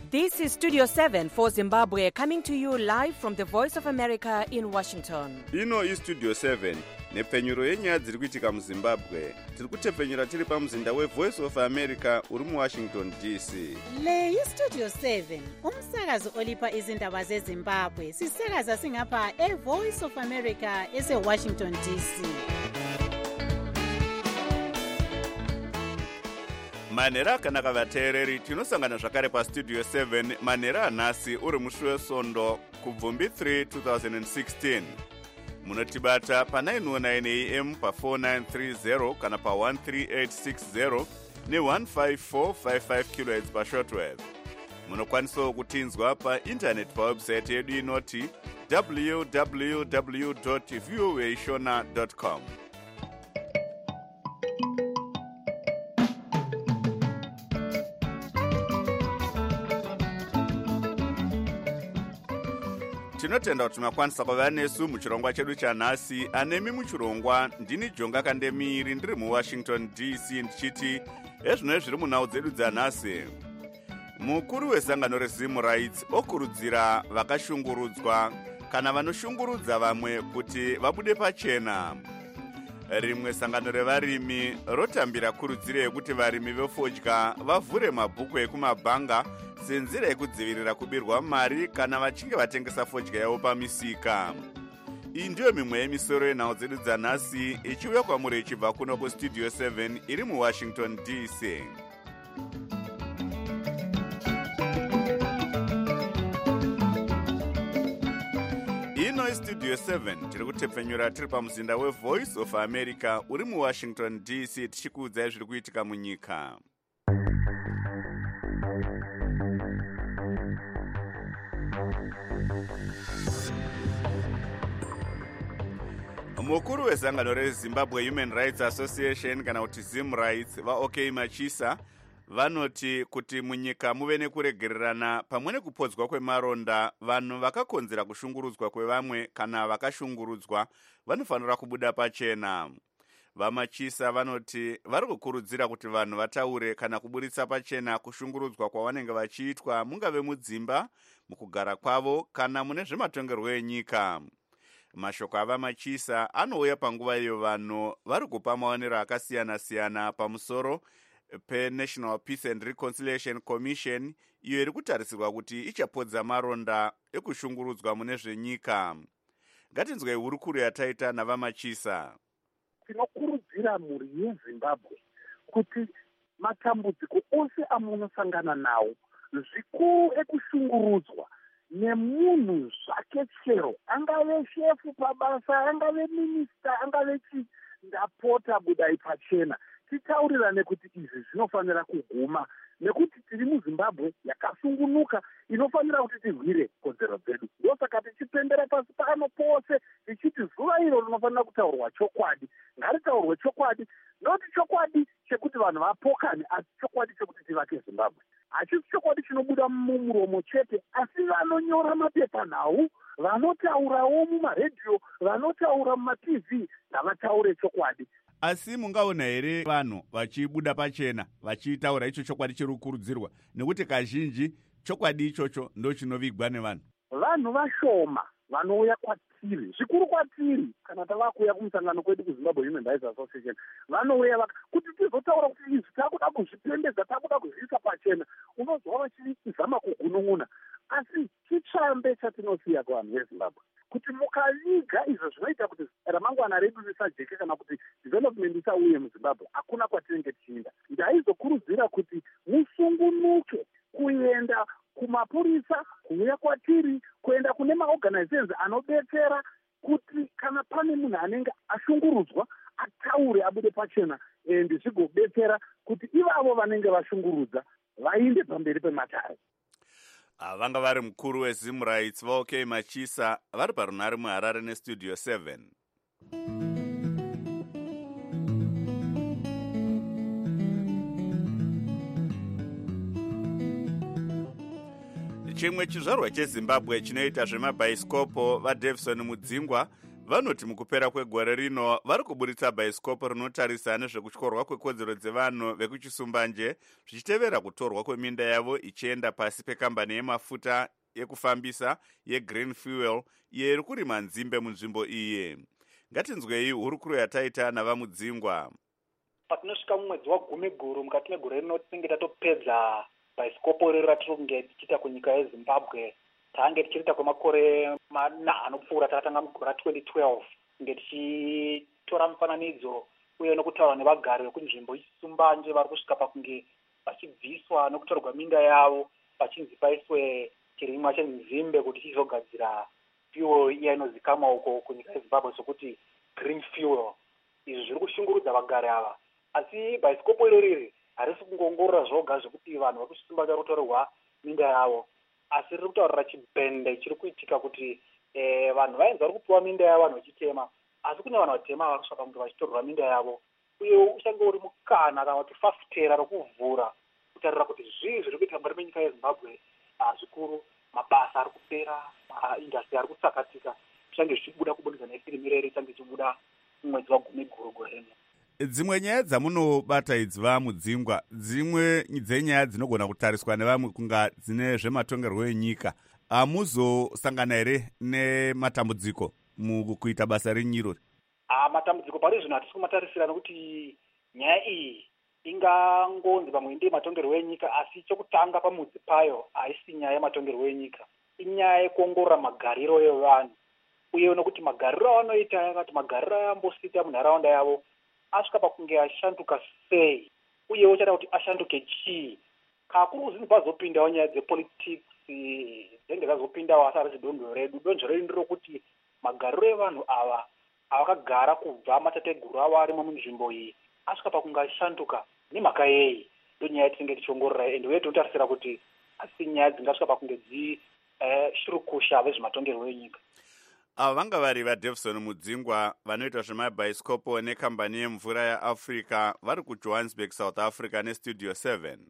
This is Studio 7 for Zimbabwe, coming to you live from the Voice of America in Washington. Ino is Studio 7, nepfenyuro yenyaya dziri kuitika muZimbabwe. Tiri kutepfenyura tiri pamuzinda weVoice of America uri muWashington DC. Le iStudio 7, umsakazo olipa izindaba zeZimbabwe. Sisakaza singapha eVoice of America eseWashington DC. Manhero akanaka vateereri, tinosangana zvakare paStudio 7 manhero anhasi uri musi weSondo kubvumbi 3 2016. Munotibata pa 909 AM pa 4930 kana pa 13860 ne 15455 kHz pa shortwave. Munokwanisawo kutinzwa pa internet pa website yedu inoti www.voashona.com. Tinotenda kuti makwanisa kuva nesu muchirongwa chedu chanhasi. Anemi muchirongwa ndini Jonga Kandemiri ndiri muWashington DC ndichiti ezvino zviri munhau dzedu dzanhasi. Mukuru wesangano reZim Rights okurudzira vakashungurudzwa kana vanoshungurudza vamwe kuti vabude pachena. Rimwe sangano revarimi rotambira kurudziro yekuti varimi vefodya vavhure mabhuku ekumabhanga senzira yekudzivirira kubirwa mari kana vachinge vatengesa fodya yavo pamisika. Iyi ndiyo mimwe yemisoro yenhau dzedu dzanhasi ichiuya kwamuri ichibva kuno kuStudio 7 iri muWashington DC. Ino iStudio 7 tiri kutepfenyura tiri pamuzinda weVoice of America uri muWashington DC tichikuudzai zviri kuitika munyika. Mukuru wezangano reZimbabwe Human Rights Association kana kuti Zim Rights vaOK Machisa vanoti kuti munyika muve nekuregererana pamwe nekupodzwa kwemaronda. Vanhu vakakonzera kushungurudzwa kwevamwe kana vakashungurudzwa vanofanira kubuda pachena. VaMachisa vanoti vari kukurudzira kuti vanhu vataure kana kuburitsa pachena kushungurudzwa kwavanenge vachiitwa mungave mudzimba, mukugara kwavo kana mune zvematongerwo enyika. Mashoko avaMachisa anouya panguva iyo vanhu vari kupa maonero akasiyana-siyana pamusoro peNational Peace and Reconciliation Commission iyo iri kutarisirwa kuti ichapodza maronda ekushungurudzwa mune zvenyika. Ngatinzwei hurukuro yataita navaMachisa. Tinokurudzira mhuri yeZimbabwe kuti matambudziko ose amunosangana nawo zvikuru ekushungurudzwa nemunhu zvake chero, angave shefu pabasa, angave minista, angave ndapota budai pachena. Titaurirane kuti izvi zvinofanira kuguma nekuti tiri muZimbabwe yakasungunuka inofanira kuti tirwire kodzero dzedu. Ndosaka tichipembera pasi pano pose tichiti zuva iro rinofanira kutaurwa chokwadi. Ngaritaurwe chokwadi, noti chokwadi chekuti vanhu vapokane, asi chokwadi chekuti tivake Zimbabwe. Hachisi chokwadi chinobuda mumuromo chete, asi vanonyora mapepanhau, vanotaurawo mumaredhiyo, vanotaura mumaTV, ngavataure chokwadi. Asi mungaona here vanhu vachibuda pachena vachitaura icho chokwadi chiri kukurudzirwa, nekuti kazhinji chokwadi ichocho ndo chinovigwa nevanhu. Vanhu vashoma vanouya kwatiri, zvikuru kwatiri, kana tava kuuya kumusangano kwedu kuZimbabwe Human Rights Association, vanouya kuti tizotaura kuti izvi takuda kuzvipembedza, takuda kuzviisa pachena, unozwa vachizama kugunun'una. Asi chitsvambe chatinosiya kuvanhu veZimbabwe kuti mukaviga izvo zvinoita kuti ramangwana redu risajeke kana kuti development isauye muZimbabwe, hakuna kwatinenge tichienda. Ndaizokurudzira kuti musungunuke kuenda kumapurisa, kuuya kwatiri, kuenda kune maorganizations anobetsera kuti kana pane munhu anenge ashungurudzwa ataure abude pachena, zvigobetsera kuti ivavo vanenge vashungurudza vainde pamberi pematare. Vanga vari mukuru weZim Rights vaOK Machisa vari parunhare muHarare neStudio 7. Chimwe chizvarwa cheZimbabwe chinoita zvemabhaisikopo vaDavison Mudzingwa vanoti mukupera kwegore rino vari kuburitsa bhaisikopo rinotarisa nezvekutyorwa kwekodzero dzevanhu vekuchisumbanje zvichitevera kutorwa kweminda yavo ichienda pasi pekambani yemafuta ekufambisa yegreen fuel iyo iri kurima nzimbe munzvimbo iyi. Ngatinzwei hurukuro yataita navamudzingwa. Patinosvika mumwedzi waGumi guru mukati megore rino tinenge tatopedza bhaisikopo riri ratiri kunge tichiita kunyika yeZimbabwe. Tange tichiita kwemakore mana anopfuura takatanga mugore ra2012 kunge tichitora mufananidzo uye nokutaura nevagari vekunzvimbo ichisumbanje vari kusvika pakunge vachibviswa nokutorwa minda yavo pachinzi paiswe chirimwa chenzimbe kuti chizogadzira fuel iya inozikamwa uko kunyika yeZimbabwe sokuti green fuel. Izvi zviri kushungurudza vagari ava, asi bhaisikopo irori harisi kungoongorora zvoga zvekuti vanhu vari kusumbanja vari kutorerwa minda yavo, asi riri kutaurira chibhende chiri kuitika kuti vanhu vainzi vari kupiwa minda yavo vanhu vachitema, asi kune vanhu vatema vari kusvika pakuti vachitorerwa minda yavo. Uye uchange uri mukana kana kuti fafitera rokuvhura kutarira kuti zvii zviri kuitika mukati menyika yeZimbabwe zvikuru, mabasa ari kupera, maindastri ari kutsakatika, zvichange zvichibuda kubudikidza nefilimi ireri ichange ichibuda mumwedzi waGumi guru gore rino. Dzimwe nyaya dzamunobata idzi vamudzingwa, dzimwe dzenyaya dzinogona kutariswa nevamwe kunga dzine zvematongerwo enyika, hamuzosangana here nematambudziko mukuita basa renyirori? Matambudziko pari zvino hatisi kumatarisira nokuti nyaya iyi ingangonzi pamwe ndiye matongerwo enyika, asi chokutanga pamudzi payo haisi nyaya yematongerwo enyika, inyaya yekuongorora magariro evanhu, uye nokuti magariro avanoita yakati magariro ayambosita munharaunda yavo asvika pakunge ashanduka sei, uyewo chada kuti ashanduke chii. Kakuru zvinhu pazopindawo nyaya dzepolitics dzinenge dzazopindawo, asi harisi donzvo redu. Donzvo redu nderokuti magariro evanhu ava avakagara kubva matateguru avo arimo munzvimbo iyi asvika pakunge ashanduka nemhaka yei, ndonyaya yatinenge tichiongorora, ende uye tinotarisira kuti asi nyaya dzingasvika pakunge dzishurukusha vezvematongerwo enyika. Ava vanga vari vaDavison Mudzingwa vanoita zvemabhaisikopo nekambani yemvura yaAfrica vari kuJohannesburg, South Africa neStudio 7.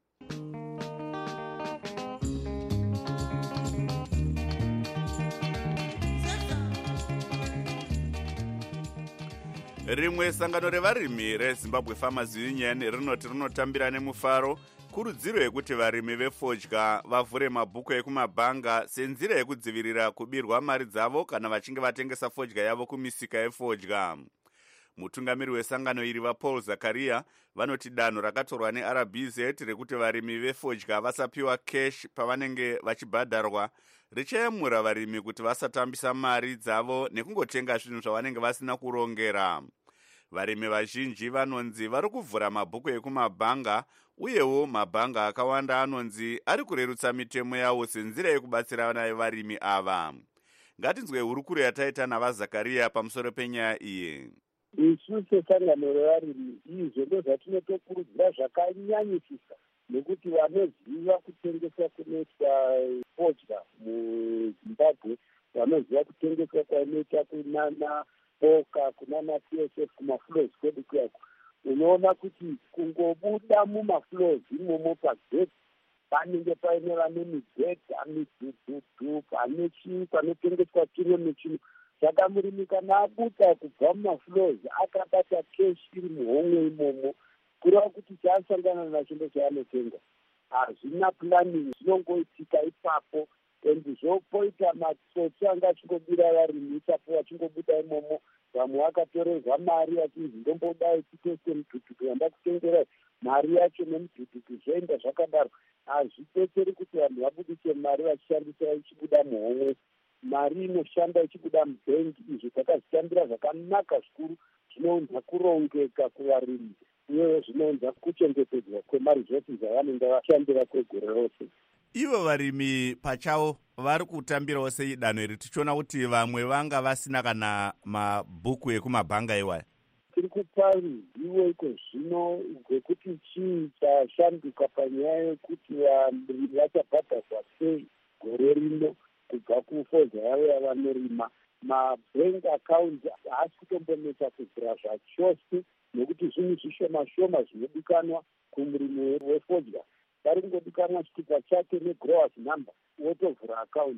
Rimwe sangano revarimi reZimbabwe Farmers Union rinoti rinotambira nemufaro kurudziro yekuti varimi vefodya vavhure mabhuku ekumabhanga senzira yekudzivirira kubirwa mari dzavo kana vachinge vatengesa fodya yavo kumisika yefodya. Mutungamiri wesangano iri vaPaul Zakaria vanoti danho rakatorwa neRBZ rekuti varimi vefodya vasapiwa cash pavanenge vachibhadharwa richayamura varimi kuti vasatambisa mari dzavo nekungotenga zvinhu zvavanenge vasina kurongera. Varimi vazhinji vanonzi vari kuvhura mabhuku ekumabhanga, uyewo mabhanga akawanda anonzi ari kurerutsa mitemo yawo senzira yekubatsira nayo varimi ava. Ngatinzwe hurukuro yataita navaZakaria pamusoro penyaya iyi. Isu sesangano revarimi izvo ndozvatinotokurudzira zvakanyanyisisa, nekuti vanoziva kutengesa kunoitwa fodya muZimbabwe, vanoziva kutengesa kwainoita kunana Boka, kunana CSF kumaflows kwedu kwako, unoona kuti kungobuda mumaflows imomo pageti panenge paine vane migeti amidhudhudhu pane chii panotengeswa chino nechino. Saka murimi kana abuda kubva mumaflows akabata keshi iri muhomwe imomo, kureva kuti chaasangana nacho ndochaanotenga. Hazvina planning, zvinongoitika ipapo. Endi zvopoita matsotsi anga achingobira varimi ipapo vachingobuda imomo, vamwe vakatorerwa mari vachinzi ndombodai titeste mudhudhudhu yanda kutengera mari yacho nemudhudhudhu zvoenda zvakadaro. Hazvipetseri kuti vanhu vabudise mari vachishandisa ichibuda muhomwe, mari inoshanda ichibuda mubhengi. Izvi takazvitambira zvakanaka zvikuru, zvinounza kurongeka kuvarimi uye zvinounza kuchengetedzwa kwemari zvose zvavanenge vashandira kwegore rose. Ivo varimi pachavo vari kutambirawo sei danho iri, tichiona kuti vamwe vanga vasina kana mabhuku ekumabhanga iwaya? Tiri kupa ruzivo iko zvino rwekuti chii chashanduka panyaya yekuti varimi vachabhadharwa sei gore rino kubva kufodya yavo yavanorima. Mabank account haasi kutombonetsa kuvhura zvachose, nekuti zvinhu zvishoma shoma zvinodikanwa kumurimi wefodya. Pari kungodikanwa chitupa chake negrowers number, wotovhura account.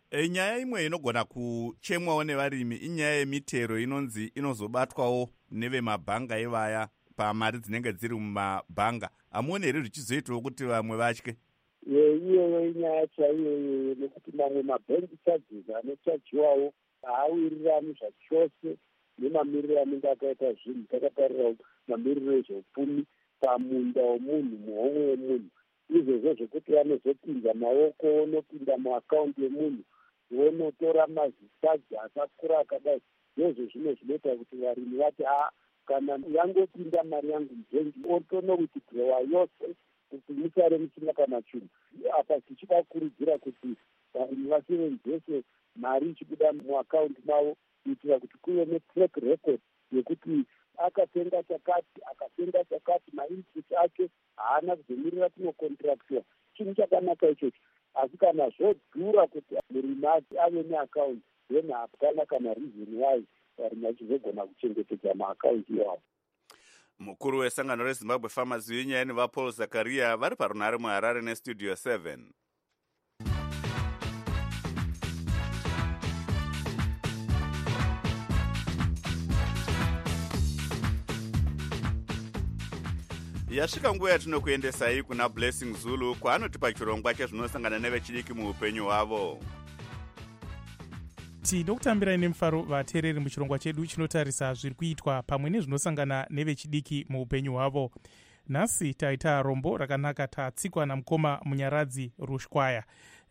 Nyaya imwe inogona kuchemwawo nevarimi inyaya yemitero inonzi inozobatwawo nevemabhanga ivaya pamari dzinenge dziri mumabhanga. Hamuoni here zvichizoitawo kuti vamwe vatye? Iyoyo inyaya chaiyoyo, nekuti mamwe mabhengi charges anochajiwawo haawirirani zvachose nemamiriro anenge akaita zvinhu. Takatarira mamiriro ezveupfumi pamunda womunhu, muhomwe wemunhu, izvozvo zvekuti vanozopinza maoko onopinda muakaunti yemunhu vonotora mazichaji akakura akadai. Izvozvo zvimwe zvinoita kuti varimi vati kana yangopinda mari yangu mubhengi otonowithdrowa yose kuti musare musina kana chinhu. Apa tichida kukurudzira kuti varimi vasevenzese mari ichibuda muakaunti mavo kuitira kuti kuve netrack record yekuti akatenga chakati mainput ake haana kuzomirira kunocontractiwa. Chinhu chakanaka ichocho, asi kana zvodhura kuti murimi ave neakaunti, then hapana kana reason why varimi vachizogona kuchengetedza maakaunti iwawo. Mukuru wesangano reZimbabwe Farmers Union vaPaul Zakaria vari parunhare muHarare neStudio 7. Yasvika nguva yatinokuendesai kuna Blessing Zulu kwaanotipa chirongwa chezvinosangana nevechidiki muupenyu hwavo. Tinokutambirai nemufaro vateereri muchirongwa chedu chinotarisa zviri kuitwa pamwe nezvinosangana nevechidiki muupenyu hwavo. Nhasi taita rombo rakanaka tatsikwa namukoma Munyaradzi Rushkwaya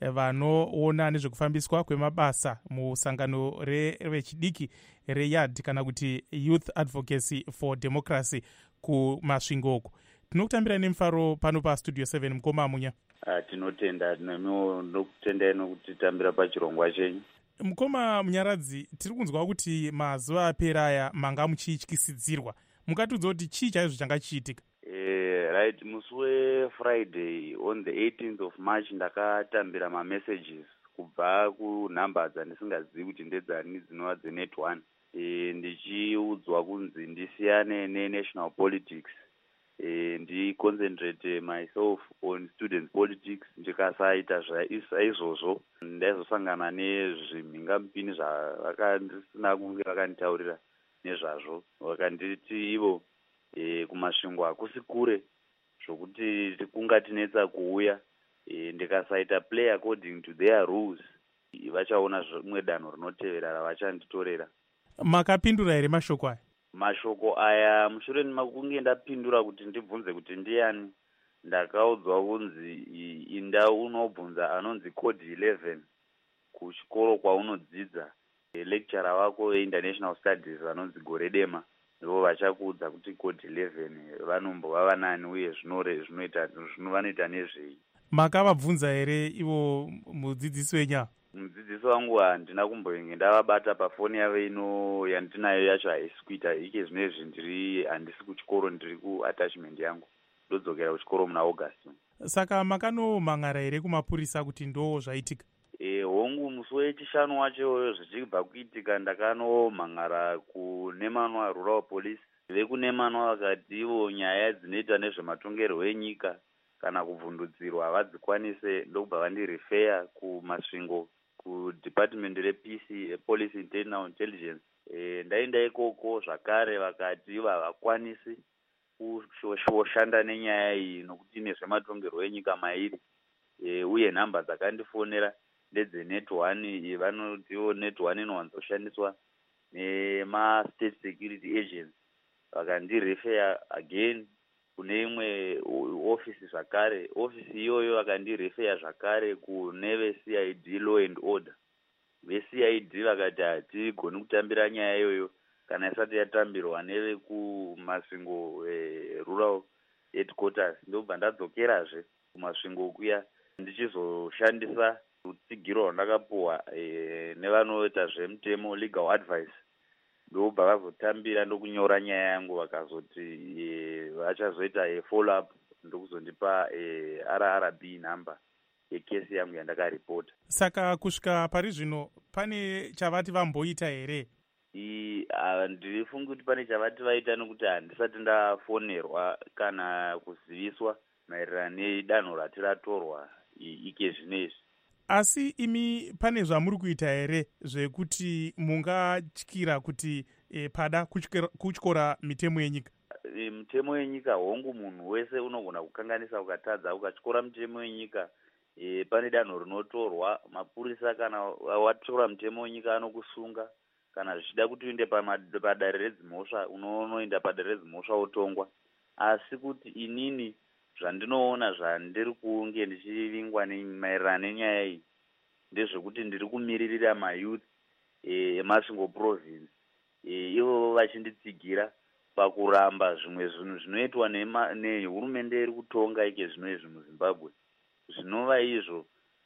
vanoona nezvekufambiswa kwemabasa musangano revechidiki reYAD kana kuti Youth Advocacy for Democracy kumasvingoku. Tinokutambirai nemufaro pano paStudio 7 mukoma Munya. Tinotenda nokutendai nokutitambira pachirongwa chenyu. Mukoma Munyaradzi, tiri kunzwa kuti mazuva apera aya manga muchityisidzirwa. Mukatudza kuti chii chaizvo changa chichiitika? Right, musi weFriday on the 18th of March ndakatambira mamessages kubva kunhamba dzandisingazivi kuti ndedzani dzinova dzeNet1. Ndichiudzwa kunzi ndisiyane nenational politics, ndiconcentrate myself on student politics. Ndikasaita izvozvo ndaizosangana nezvimhingamupini zvavakandisina kunge vakanditaurira nezvazvo. Vakanditi ivo kumasvingo hakusi kure zvokuti kungatinetsa kuuya, ndikasaita play according to their rules vachaona rimwe danho rinotevera ravachanditorera. Makapindura here mashoko aya? Mashoko aya mushure mekunge ndapindura kuti ndibvunze kuti ndiani, ndakaudzwa kunzi inda unobvunza anonzi Code 11 kuchikoro kwaunodzidza. Lecturer wako weInternational Studies anonzi Goredema ndivo vachakuudza kuti Code 11 vanombova vanani uye vanoita nezvei. Makavabvunza here ivo mudzidzisi wenyu? Mudzidzisi wangu handina kumbonge ndavabata pafoni yavo ino yandinayo yacho haisi kuita ike zvinezvi handisi kuchikoro, ndiri kuattachment yangu, ndodzokera kuchikoro muna August. Saka makanomhan'ara here kumapurisa kuti ndo zvaitika? Hongu musi wechishanu wacho zvichibva kuitika ndakanomhan'ara kuNemanwa Rural Police. VekuNemanwa vakati ivo nyaya dzinoita nezvematongerwo enyika kana kubvundudzirwa havadzikwanise, ndokubva vandirifeya kumasvingo kuDepartment rePC, Police Internal Intelligence. Ndaenda ikoko zvakare vakati ivo havakwanisi kushanda nenyaya iyi nokuti nezvematongerwo enyika mairi, uye nhamba dzakandifonera ndedzeNet1. Vanotiwo Net1 inowanzoshandiswa nemastate security agents. Vakandirefeya again kune imwe ofisi zvakare. Ofisi iyoyo vakandirefeya zvakare kune veCID Law and Order. VeCID vakati hatigoni kutambira nyaya iyoyo kana isati yatambirwa nevekumasvingo Rural Headquarters. Ndobva ndadzokerazve kumasvingo kuya ndichizoshandisa rutsigiro rwandakapuhwa nevanoita zvemutemo legal advice. Ndobva vazotambira ndokunyora nyaya yangu vakazoti vachazoita follow up ndokuzondipa RRB number yekesi yangu yandakaripota. Saka kusvika pari zvino pane chavati vamboita here? Ndirifunga kuti pane chavati vaita nokuti handisati ndafonerwa kana kuziviswa maererano nedanho rati ratorwa ike zvinezvi. Asi imi pane zvamuri kuita here zvekuti mungatyira kuti pada kutyora mitemo yenyika? Mitemo yenyika hongu munhu wese unogona kukanganisa ukatadza ukatyora mitemo yenyika. Pane danho rinotorwa, mapurisa kana watyora mitemo yenyika anokusunga. Kana zvichida kuti uende padare redzimhosva unoenda padare redzimhosva wotongwa. Asi kuti inini zvandinoona zvandiri kunge ndichivingwa maererano nenyaya iyi ndezvekuti ndiri kumiririra mayouth eMasvingo province ivo vachinditsigira pakuramba zvimwe zvinhu zvinoitwa nehurumende iri kutonga ike zvinoizvi muZimbabwe. Zvinova izvo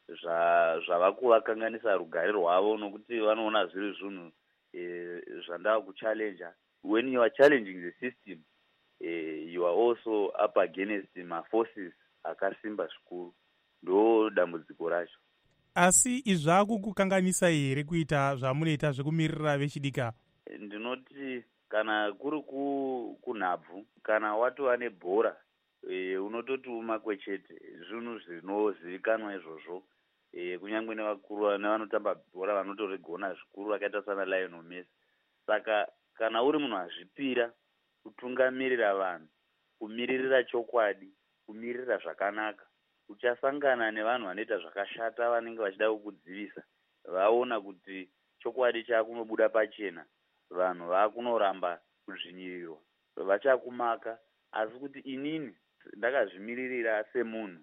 zvava kuvakanganisa rugare rwavo nokuti vanoona zviri zvinhu zvandava kuchallenja. When you are challenging the system, you are also up against ma-forces akasimba zvikuru. Ndo dambudziko racho. Asi izvaku kukanganisa here kuita zvamunoita zvekumirira vechidika? Ndinoti kana kuri kunhabvu, kana watova nebhora, unototi umakwechete. Zvinhu zvinozivikanwa izvozvo. Kunyange nevakuru nevanotamba bhora vanotoregona zvikuru vakaita sana Lionel Messi. Saka kana uri munhu azvipira kutungamirira vanhu, kumiririra chokwadi, kumirira zvakanaka, uchasangana nevanhu vanoita zvakashata vanenge vachida kukudzivisa. Vaona kuti chokwadi chakunobuda pachena, vanhu vakunoramba kuzvinyirirwa, vachakumaka. Asi kuti inini ndakazvimiririra semunhu,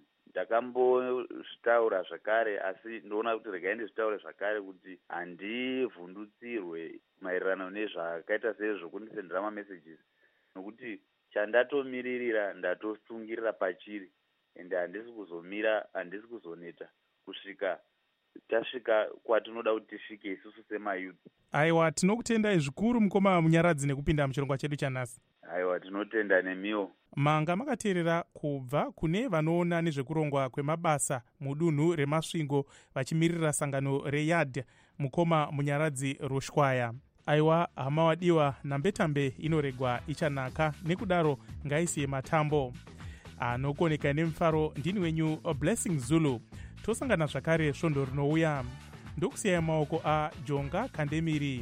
ndakambozvitaura zvakare, asi ndoona kuti regai ndizvitaure zvakare kuti handivhundutsirwe maererano nezvakaita sezvokundisendera mamessages, nokuti chandatomiririra ndatosungirira pachiri, ende handisi kuzomira, handisi kuzoneta kusvika tasvika kwatinoda kuti tisvike isusu semayouth. Aiwa, tinokutendai zvikuru mukoma Munyaradzi nekupinda muchirongwa chedu chanhasi. Aiwa, tinotenda nemiwo. Manga makateerera kubva kune vanoona nezvekurongwa kwemabasa mudunhu reMasvingo vachimirira sangano reYAD mukoma Munyaradzi Rushwaya. Aiwa, hama wadiwa, nambetambe inoregwa ichanaka, nekudaro ngaisiye matambo. Anokoneka nemufaro ndini wenyu Blessing Zulu. Tosangana zvakare svondo rinouya. Ndokusiyai maoko aJonga Kandemiri.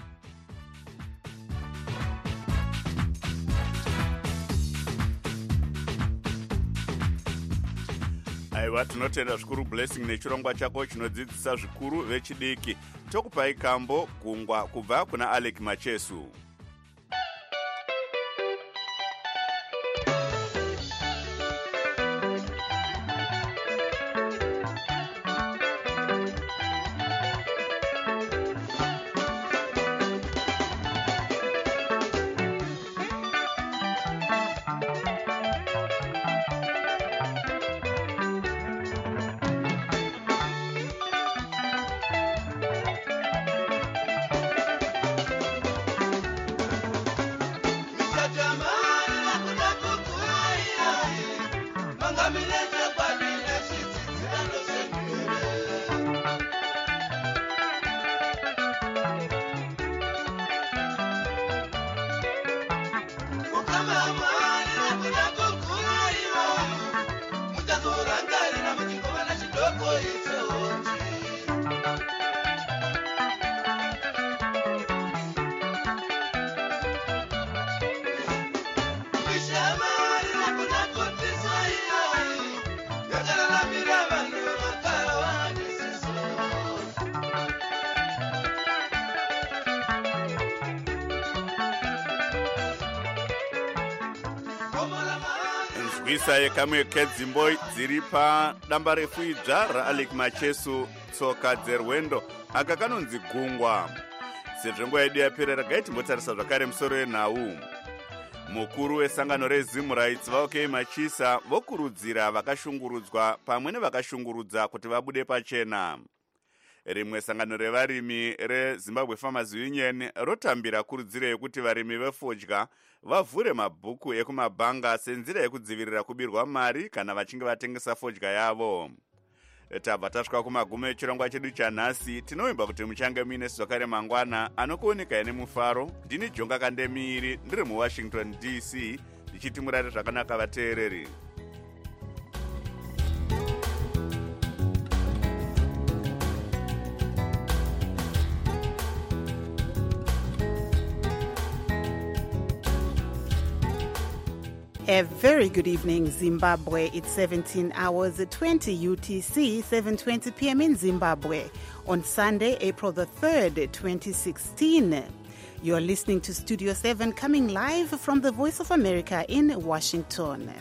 Aiwa, tinotenda zvikuru Blessing nechirongwa chako chinodzidzisa zvikuru vechidiki. Tokupai kambo gungwa kubva kuna Alec Machesu. Nzwisa yekamwe kedzimbo dziri padamba refu idzva raAlec Machesu tsoka dzerwendo aka kanonzi gungwa. Sezvo nguva yedu yapera regai timbotarisa zvakare musoro yenhau. Mukuru wesangano reZim Rights vaOK Machisa vokurudzira vakashungurudzwa pamwe nevakashungurudza kuti vabude pachena. Rimwe sangano revarimi reZimbabwe Farmers Union rotambira kurudziro yekuti varimi vefodya vavhure mabhuku ekumabhanga senzira yekudzivirira kubirwa mari kana vachinge vatengesa fodya yavo. Tabva tasvika kumagumo echirongwa chedu chanhasi. Tinovimba kuti muchange muine zvakare mangwana anokuoneka nemufaro. Ndini Jonga Kandemiri ndiri muWashington DC ndichiti murare zvakanaka vateereri. A very good evening, Zimbabwe. It's 17 hours 20 UTC, 7:20 p.m. in Zimbabwe on Sunday, April the 3rd, 2016. You're listening to Studio 7 coming live from the Voice of America in Washington.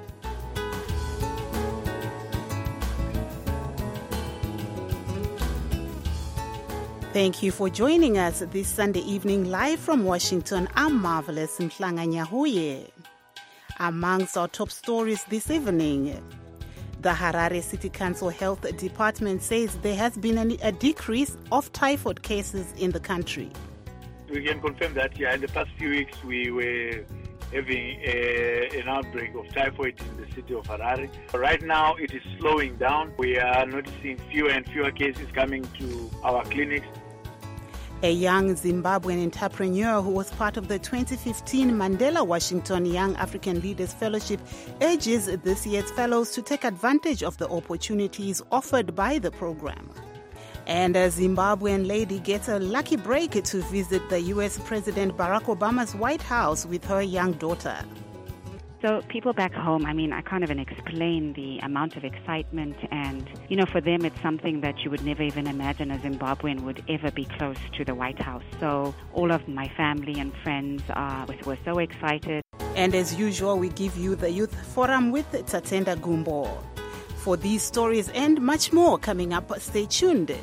Thank you for joining us this Sunday evening live from Washington. I'm Marvelous Mhlanga Nyahuye. Amongst our top stories this evening, the Harare City Council Health Department says there has been a decrease of typhoid cases in the country. We can confirm that, in the past few weeks we were having an outbreak of typhoid in the city of Harare. Right now it is slowing down. We are noticing fewer and fewer cases coming to our clinics. A young Zimbabwean entrepreneur who was part of the 2015 Mandela Washington Young African Leaders Fellowship urges this year's fellows to take advantage of the opportunities offered by the program. And a Zimbabwean lady gets a lucky break to visit the U.S. President Barack Obama's White House with her young daughter. So people back home, I can't even explain the amount of excitement, and, for them it's something that you would never even imagine a Zimbabwean would ever be close to the White House. So all of my family and friends were so excited. And as usual, we give you the Youth Forum with Tatenda Gumbo. For these stories and much more coming up, stay tuned.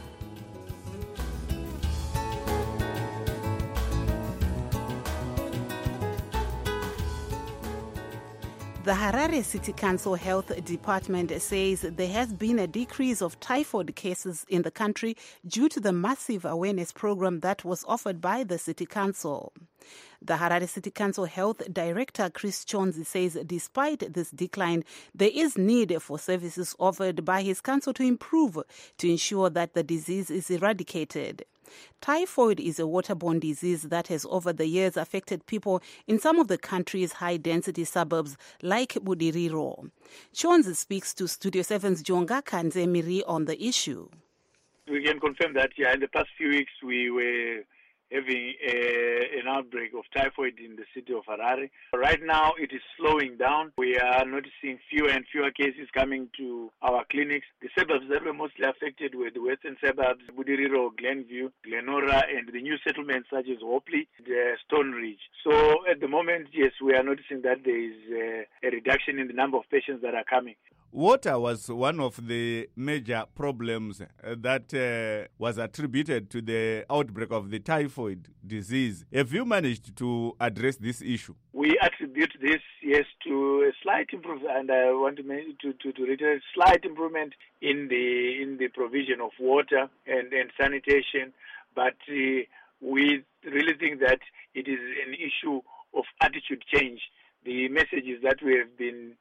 The Harare City Council Health Department says there has been a decrease of typhoid cases in the country due to the massive awareness program that was offered by the City Council. The Harare City Council Health Director, Chris Chonzi, says despite this decline, there is need for services offered by his council to improve to ensure that the disease is eradicated. Typhoid is a waterborne disease that has over the years affected people in some of the country's high-density suburbs like Budiriro. Chonzi speaks to Studio 7's Jonga Kanzemiri on the issue. We can confirm that, in the past few weeks we were having an outbreak of typhoid in the city of Harare. Right now it is slowing down. We are noticing fewer and fewer cases coming to our clinics. The suburbs that were mostly affected were the western suburbs, Budiriro, Glenview, Glenora, and the new settlements such as Hopley, the Stone Ridge. So at the moment, yes, we are noticing that there is a reduction in the number of patients that are coming. Water was one of the major problems that was attributed to the outbreak of the typhoid disease. Have you managed to address this issue? We attribute this, yes, to a slight improvement, and I want to reiterate slight improvement in the provision of water and sanitation. But we really think that it is an issue of attitude change. The messages that we have been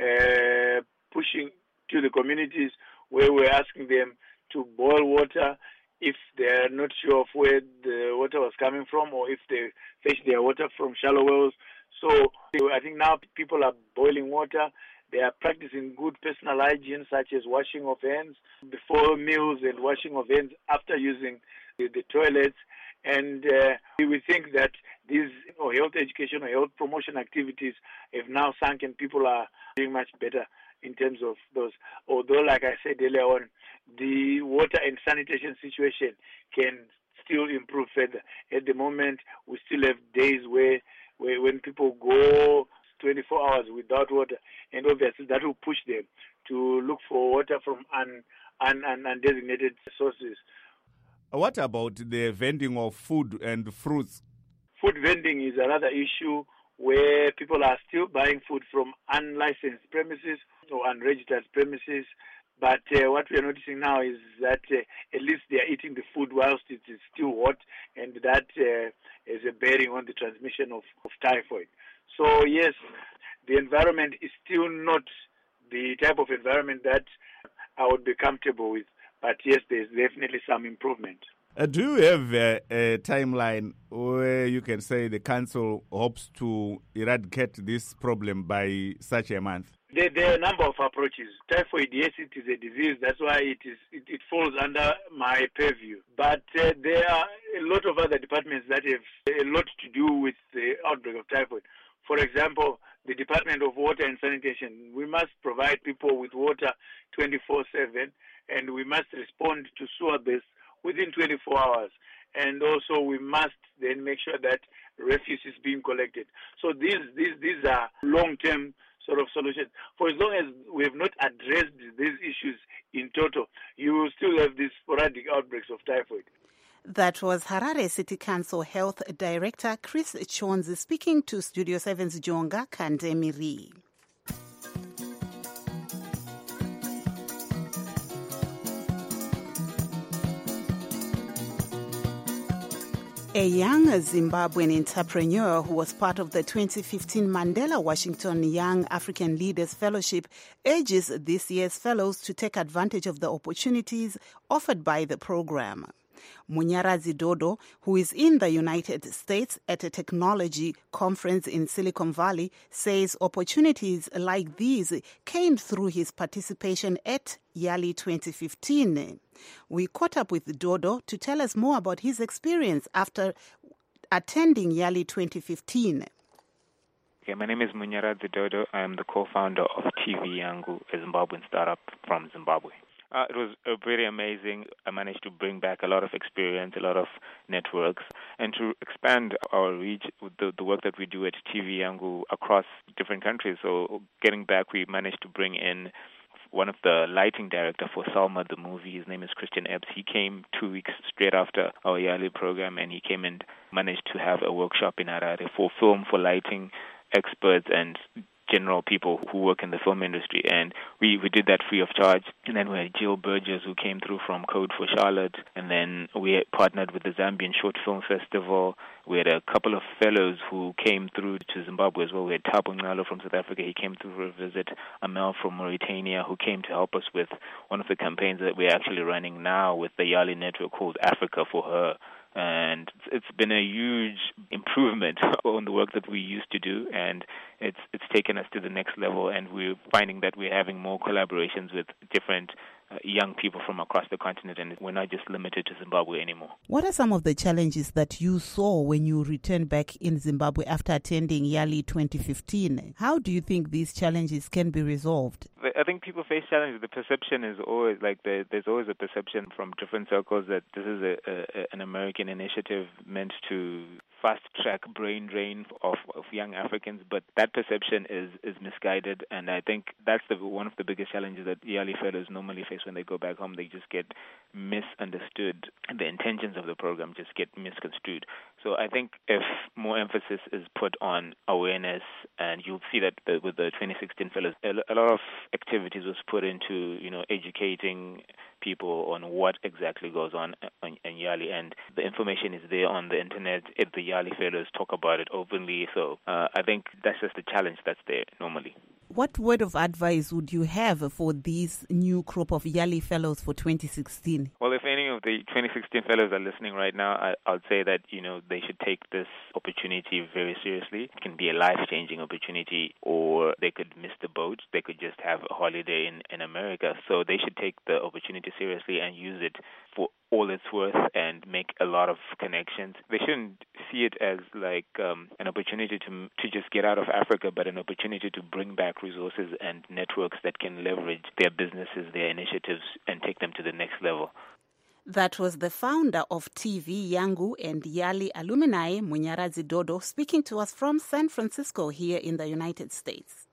pushing to the communities, where we're asking them to boil water if they're not sure of where the water was coming from, or if they fetch their water from shallow wells. So I think now people are boiling water. They are practicing good personal hygiene, such as washing of hands before meals and washing of hands after using the toilets. And we think that these health education or health promotion activities have now sunk, and people are doing much better in terms of those. Although, like I said earlier on, the water and sanitation situation can still improve further. At the moment, we still have days where when people go 24 hours without water, and obviously that will push them to look for water from undesignated sources. What about the vending of food and fruits? Food vending is another issue where people are still buying food from unlicensed premises or unregistered premises. But what we are noticing now is that at least they are eating the food whilst it is still hot, and that is a bearing on the transmission of typhoid. So yes, the environment is still not the type of environment that I would be comfortable with. But yes, there's definitely some improvement. Do you have a timeline where you can say the council hopes to eradicate this problem by such a month? There are a number of approaches. Typhoid, yes, it is a disease. That's why it falls under my purview. But there are a lot of other departments that have a lot to do with the outbreak of typhoid. For example, the Department of Water and Sanitation. We must provide people with water 24/7, and we must respond to sewer bills within 24 hours. And also we must then make sure that refuse is being collected. So these are long-term sort of solutions. For as long as we have not addressed these issues in total, you will still have these sporadic outbreaks of typhoid. That was Harare City Council Health Director Chris Chonzi speaking to Studio 7's Jonga Kandemiri. A young Zimbabwean entrepreneur who was part of the 2015 Mandela Washington Young African Leaders Fellowship urges this year's fellows to take advantage of the opportunities offered by the program. Munyaradzi Dodo, who is in the United States at a technology conference in Silicon Valley, says opportunities like these came through his participation at YALI 2015. We caught up with Dodo to tell us more about his experience after attending YALI 2015. Okay, my name is Munyaradzi Dodo. I am the co-founder of TV Yangu, a Zimbabwean startup from Zimbabwe. It was very amazing. I managed to bring back a lot of experience, a lot of networks, and to expand our reach with the work that we do at TV Yangu across different countries. So getting back, we managed to bring in one of the lighting director for Salma, the movie. His name is Christian Epps. He came 2 weeks straight after our YALI program, and he came and managed to have a workshop in Harare for film, for lighting experts and general people who work in the film industry, and we did that free of charge. And then we had Jill Burgess, who came through from Code for Charlotte, and then we partnered with the Zambian Short Film Festival. We had a couple of fellows who came through to Zimbabwe as well. We had Thabo Ngalo from South Africa. He came through for a visit. Amel from Mauritania, who came to help us with one of the campaigns that we're actually running now with the YALI network called Africa for Her. And it's been a huge improvement on the work that we used to do, and it's taken us to the next level, and we're finding that we're having more collaborations with different young people from across the continent, and we're not just limited to Zimbabwe anymore. What are some of the challenges that you saw when you returned back in Zimbabwe after attending YALI 2015? How do you think these challenges can be resolved? I think people face challenges. The perception is always there's always a perception from different circles that this is an American initiative meant to fast-track brain drain of young Africans, but that perception is misguided, and I think that's one of the biggest challenges that YALI fellows normally face when they go back home. They just get misunderstood. The intentions of the program just get misconstrued. So I think if more emphasis is put on awareness, and you'll see that with the 2016 fellows, a lot of activities was put into, educating people on what exactly goes on in YALI, and the information is there on the internet. The YALI fellows talk about it openly, so I think that's just the challenge that's there normally. What word of advice would you have for these new crop of YALI fellows for 2016? Well, if any of the 2016 fellows are listening right now, I would say that, they should take this opportunity very seriously. It can be a life-changing opportunity, or they could miss the boat. They could just have a holiday in America. So they should take the opportunity seriously and use it for all it's worth and make a lot of connections. They shouldn't see it as like an opportunity to just get out of Africa, but an opportunity to bring back resources and networks that can leverage their businesses, their initiatives, and take them to the next level. That was the founder of TV Yangu and YALI alumni, Munyaradzi Dodo, speaking to us from San Francisco here in the United States.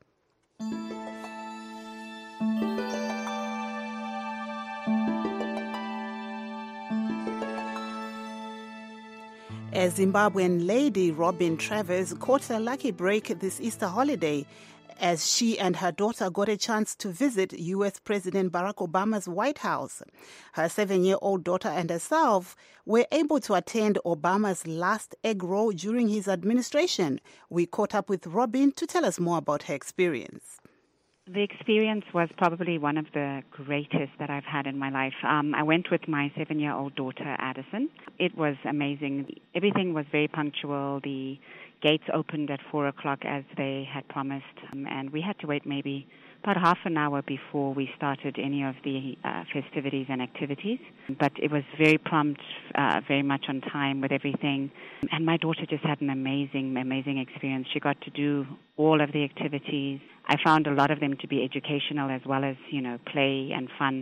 A Zimbabwean lady, Robin Travers, caught a lucky break this Easter holiday as she and her daughter got a chance to visit U.S. President Barack Obama's White House. Her 7-year-old daughter and herself were able to attend Obama's last egg roll during his administration. We caught up with Robin to tell us more about her experience. The experience was probably one of the greatest that I've had in my life. I went with my 7-year-old daughter, Addison. It was amazing. Everything was very punctual. The gates opened at 4 o'clock as they had promised, and we had to wait maybe about half an hour before we started any of the festivities and activities. But it was very prompt, very much on time with everything. And my daughter just had an amazing experience. She got to do all of the activities. I found a lot of them to be educational as well as, play and fun.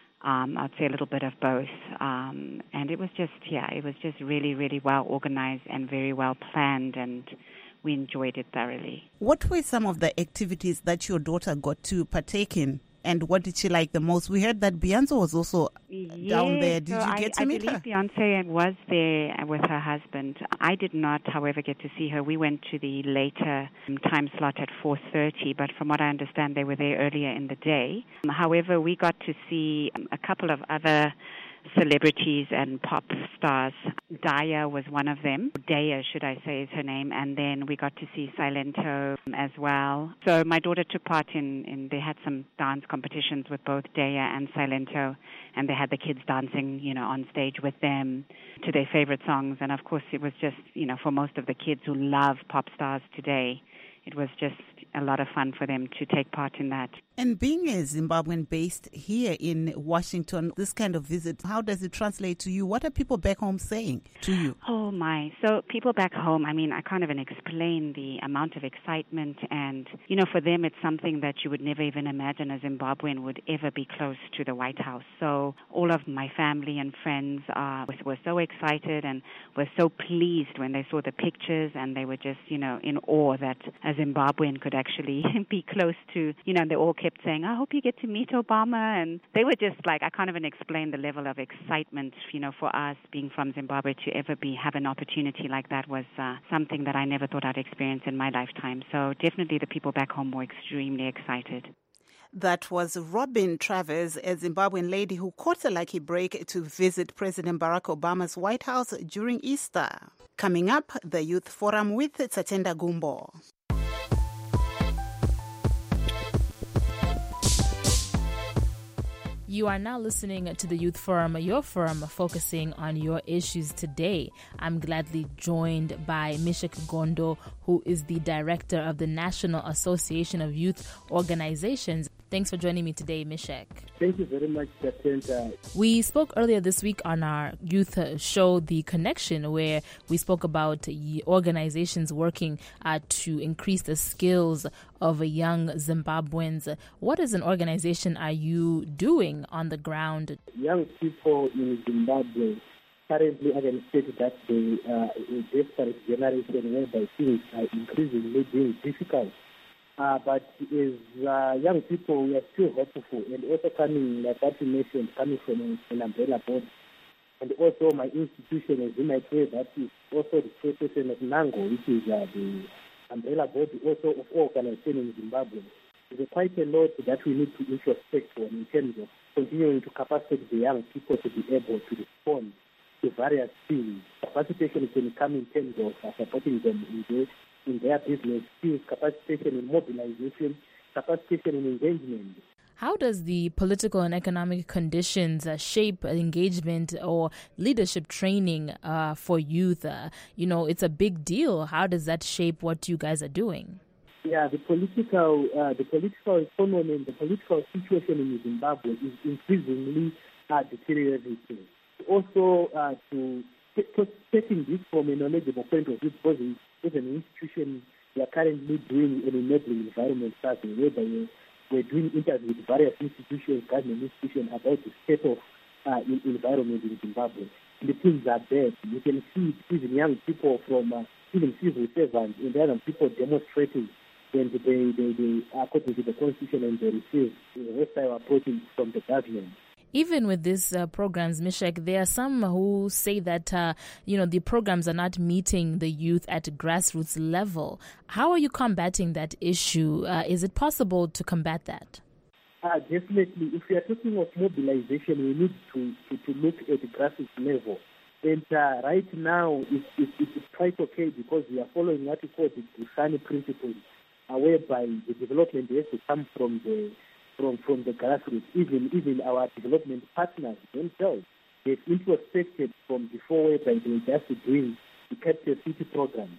I'd say a little bit of both. And it was just really, really well organized and very well planned, and we enjoyed it thoroughly. What were some of the activities that your daughter got to partake in, and what did she like the most? We heard that Beyonce was also down there. Did you get to meet her? I believe Beyonce was there with her husband. I did not, however, get to see her. We went to the later time slot at 4:30, but from what I understand, they were there earlier in the day. However, we got to see a couple of other celebrities and pop stars. Daya was one of them. Daya, should I say, is her name. And then we got to see Silento as well. So my daughter took part in they had some dance competitions with both Daya and Silento, and they had the kids dancing, on stage with them to their favorite songs. And of course, it was just, for most of the kids who love pop stars today, it was just a lot of fun for them to take part in that. And being a Zimbabwean based here in Washington, this kind of visit, how does it translate to you? What are people back home saying to you? Oh my. So people back home, I can't even explain the amount of excitement, and, for them it's something that you would never even imagine a Zimbabwean would ever be close to the White House. So all of my family and friends were so excited and were so pleased when they saw the pictures, and they were just, in awe that a Zimbabwean could actually be close to, and they all kept saying, I hope you get to meet Obama. And they were just like, I can't even explain the level of excitement, for us being from Zimbabwe to ever have an opportunity like that was something that I never thought I'd experience in my lifetime. So definitely the people back home were extremely excited. That was Robin Travers, a Zimbabwean lady who caught a lucky break to visit President Barack Obama's White House during Easter. Coming up, the Youth Forum with Tsatenda Gumbo. You are now listening to the Youth Forum, your forum focusing on your issues today. I'm gladly joined by Mishek Gondo, who is the director of the National Association of Youth Organizations. Thanks for joining me today, Mishek. Thank you very much, Jacinta. We spoke earlier this week on our youth show, The Connection, where we spoke about organizations working to increase the skills of young Zimbabweans. What as an organization are you doing on the ground? Young people in Zimbabwe currently, I can state that they are a desperate generation whereby things are increasingly being difficult. But as young people, we are still hopeful, and also coming, like what you mentioned, coming from an umbrella board. And also my institution, as you might say, that is also the chairperson of NANGO, which is the umbrella board also of organizations in Zimbabwe. There's quite a lot that we need to introspect on in terms of continuing to capacitate the young people to be able to respond to various things. Capacitation can come in terms of supporting them in their business skills, capacitation in mobilization, capacitation in engagement. How does the political and economic conditions shape engagement or leadership training for youth? It's a big deal. How does that shape what you guys are doing? Yeah, the political economy and the political situation in Zimbabwe is increasingly deteriorating. Also, taking this from a knowledgeable point of view, because as an institution, we are currently doing an enabling environment survey, whereby we're doing interviews with various institutions, government institutions, about the state of environment in Zimbabwe. And the things are bad. You can see even young people from even civil servants and other people demonstrating when they according to the constitution and they receive hostile approach from the government. Even with these programs, Mishek, there are some who say that, the programs are not meeting the youth at grassroots level. How are you combating that issue? Is it possible to combat that? Definitely. If we are talking of mobilization, we need to look at the grassroots level. And right now, it's quite okay because we are following what we call the Gusani principles, whereby the development has to come from the grassroots. Even our development partners themselves, they've introspected from before, whereby they were just doing the capital city program.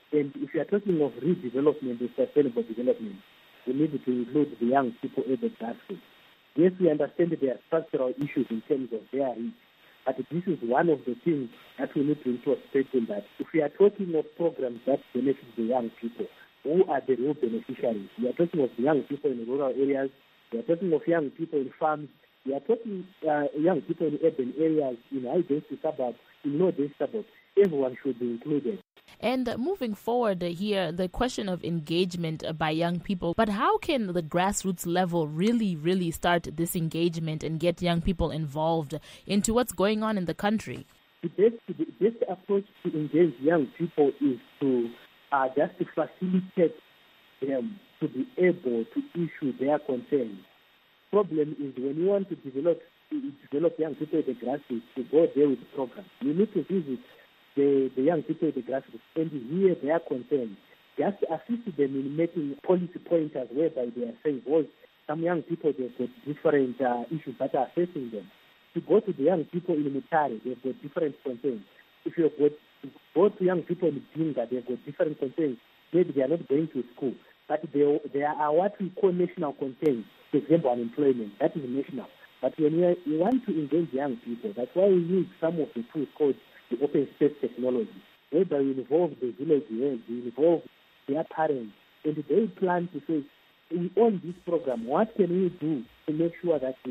And if you are talking of redevelopment and sustainable development, we need to include the young people at the grassroots. Yes, we understand that there are structural issues in terms of their reach, but this is one of the things that we need to introspect in that. If we are talking of programs that benefit the young people, who are the real beneficiaries? We are talking of the young people in rural areas. We are talking of young people in farms. We are talking young people in urban areas, in high-density suburbs, in low-density suburbs. Everyone should be included. And moving forward here, the question of engagement by young people, but how can the grassroots level really start this engagement and get young people involved into what's going on in the country? The best approach to engage young people is to just to facilitate them to be able to issue their concerns. Problem is when you want to develop young people at the grassroots, to go there with the program, you need to visit the young people at the grassroots and hear their concerns. Just assist them in making policy pointers whereby they are saying, well, some young people, they've got different issues that are facing them. To go to the young people in Mutare, they've got different concerns. If you go to young people in Dinga, they've got different concerns. Maybe they are not going to school. But there are what we call national concerns. For example, unemployment. That is national. But when you want to engage young people, that's why we use some of the tools called the open space technology, whereby we involve the village heads, we involve their parents, and they plan to say, we own this program, what can we do to make sure that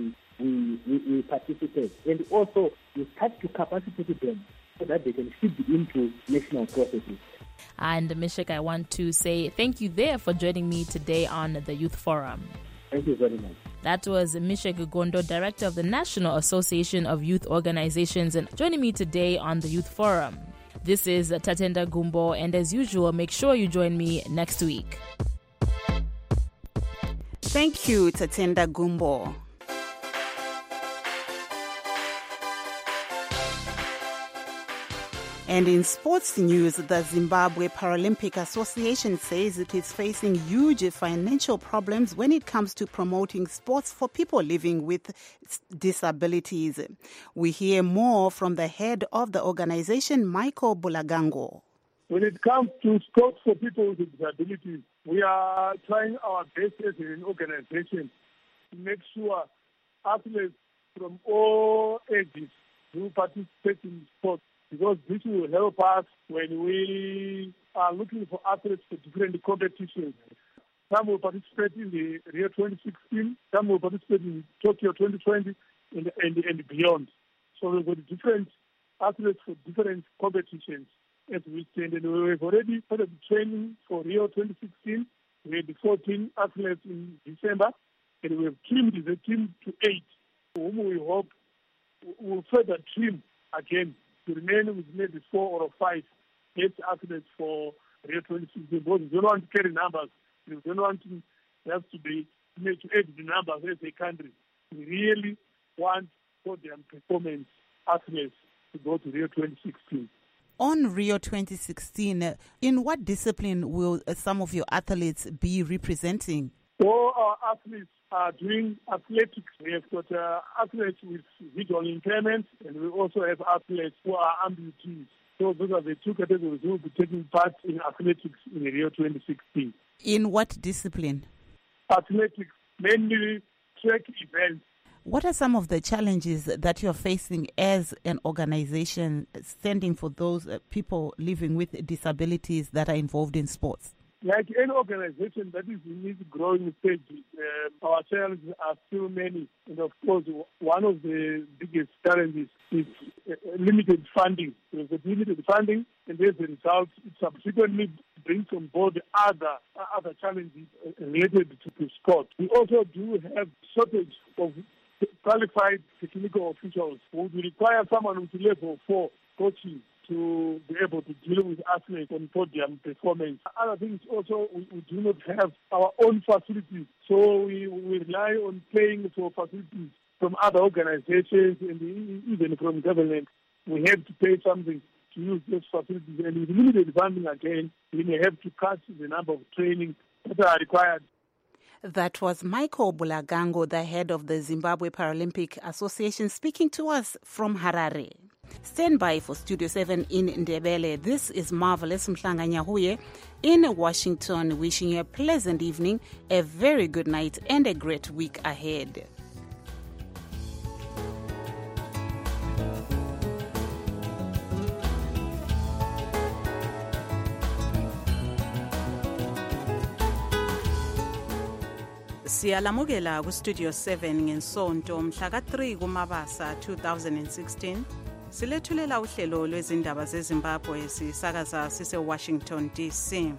we participate? And also, we start to capacitate them so that they can feed into national processes. And Mishek, I want to say thank you there for joining me today on the Youth Forum. Thank you very much. That was Mishek Gondo, Director of the National Association of Youth Organizations, and joining me today on the Youth Forum. This is Tatenda Gumbo, and as usual, make sure you join me next week. Thank you, Tatenda Gumbo. And in sports news, the Zimbabwe Paralympic Association says it is facing huge financial problems when it comes to promoting sports for people living with disabilities. We hear more from the head of the organization, Michael Bulagango. When it comes to sports for people with disabilities, we are trying our best as an organization to make sure athletes from all ages do participate in sports, because this will help us when we are looking for athletes for different competitions. Some will participate in the Rio 2016, some will participate in Tokyo 2020, and beyond. So we've got different athletes for different competitions as we stand. And we have already started training for Rio 2016. We had 14 athletes in December, and we have trimmed the team to 8, whom we hope will further trim again to remain with maybe 4 or 5 best athletes for Rio 2016. Because we don't want to carry numbers. We don't want to have to be made to add the numbers as a country. We really want podium performance athletes to go to Rio 2016. On Rio 2016, in what discipline will some of your athletes be representing? All our athletes are doing athletics. We have got athletes with visual impairments, and we also have athletes who are amputees. So those are the two categories who will be taking part in athletics in Rio 2016. In what discipline? Athletics, mainly track events. What are some of the challenges that you're facing as an organization standing for those people living with disabilities that are involved in sports? Like any organization that is in its growing stage, our challenges are still many. And of course, one of the biggest challenges is limited funding. There's a limited funding, and as a result, it subsequently brings on board other challenges related to sport. We also do have shortage of qualified technical officials who would require someone with level 4 coaching to be able to deal with athletes on podium performance. Other things also, we do not have our own facilities, so we rely on paying for facilities from other organizations and even from government. We have to pay something to use those facilities, and with limited funding again, we may have to cut the number of trainings that are required. That was Michael Bulagango, the head of the Zimbabwe Paralympic Association, speaking to us from Harare. Stand by for Studio 7 in Ndebele. This is Marvelous Mhlanganyahuye in Washington, wishing you a pleasant evening, a very good night, and a great week ahead. Siyalamukela ku Studio 7 ngensonto mhla ka3 kuMabasa 2016. Silethulela uhlelo lwezindaba zeZimbabwe sisakaza sise Washington DC.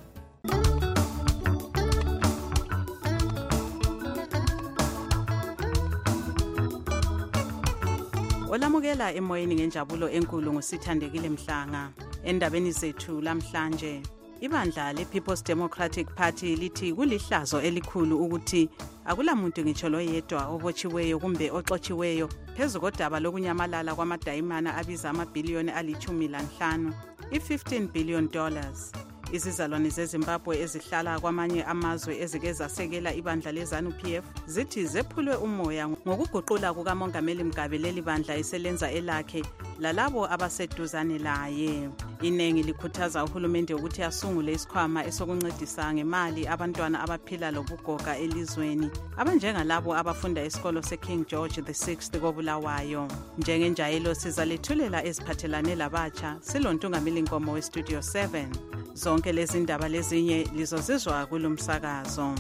Olamukela emoyeni ngenjabulo enkulu ngusithandekile Mhlanga. Endabeni zethu lamhlanje, ibandla le-People's Democratic Party lithi kulihlazo elikhulu ukuthi akulamuntu ngitsho loyedwa obotshiweyo kumbe oxotshiweyo phezu kodaba lokunyamalala kwamadayimana abiza amabhiliyoni ali-15, $15 billion. Izizalwane zeZimbabwe ezihlala kwamanye amazwe ezike zasekela ibandla leZANU-PF zithi zephulwe umoya ngokuguqula kukaMongameli Mugabe leli bandla eselenza elakhe lalabo abaseduzane laye. Inengi likhuthaza uhulumende ukuthi asungule isikhwama esokuncedisa ngemali abantwana abaphila lobugoga elizweni abanjengalabo abafunda esikolo seKing George VI koBulawayo. Njengenjayelo sizalethulela eziphathelane labatsha silontungameli Nkomo weStudio 7. Zonke lezi ndaba lezinye lizozizwa kulomsakazo.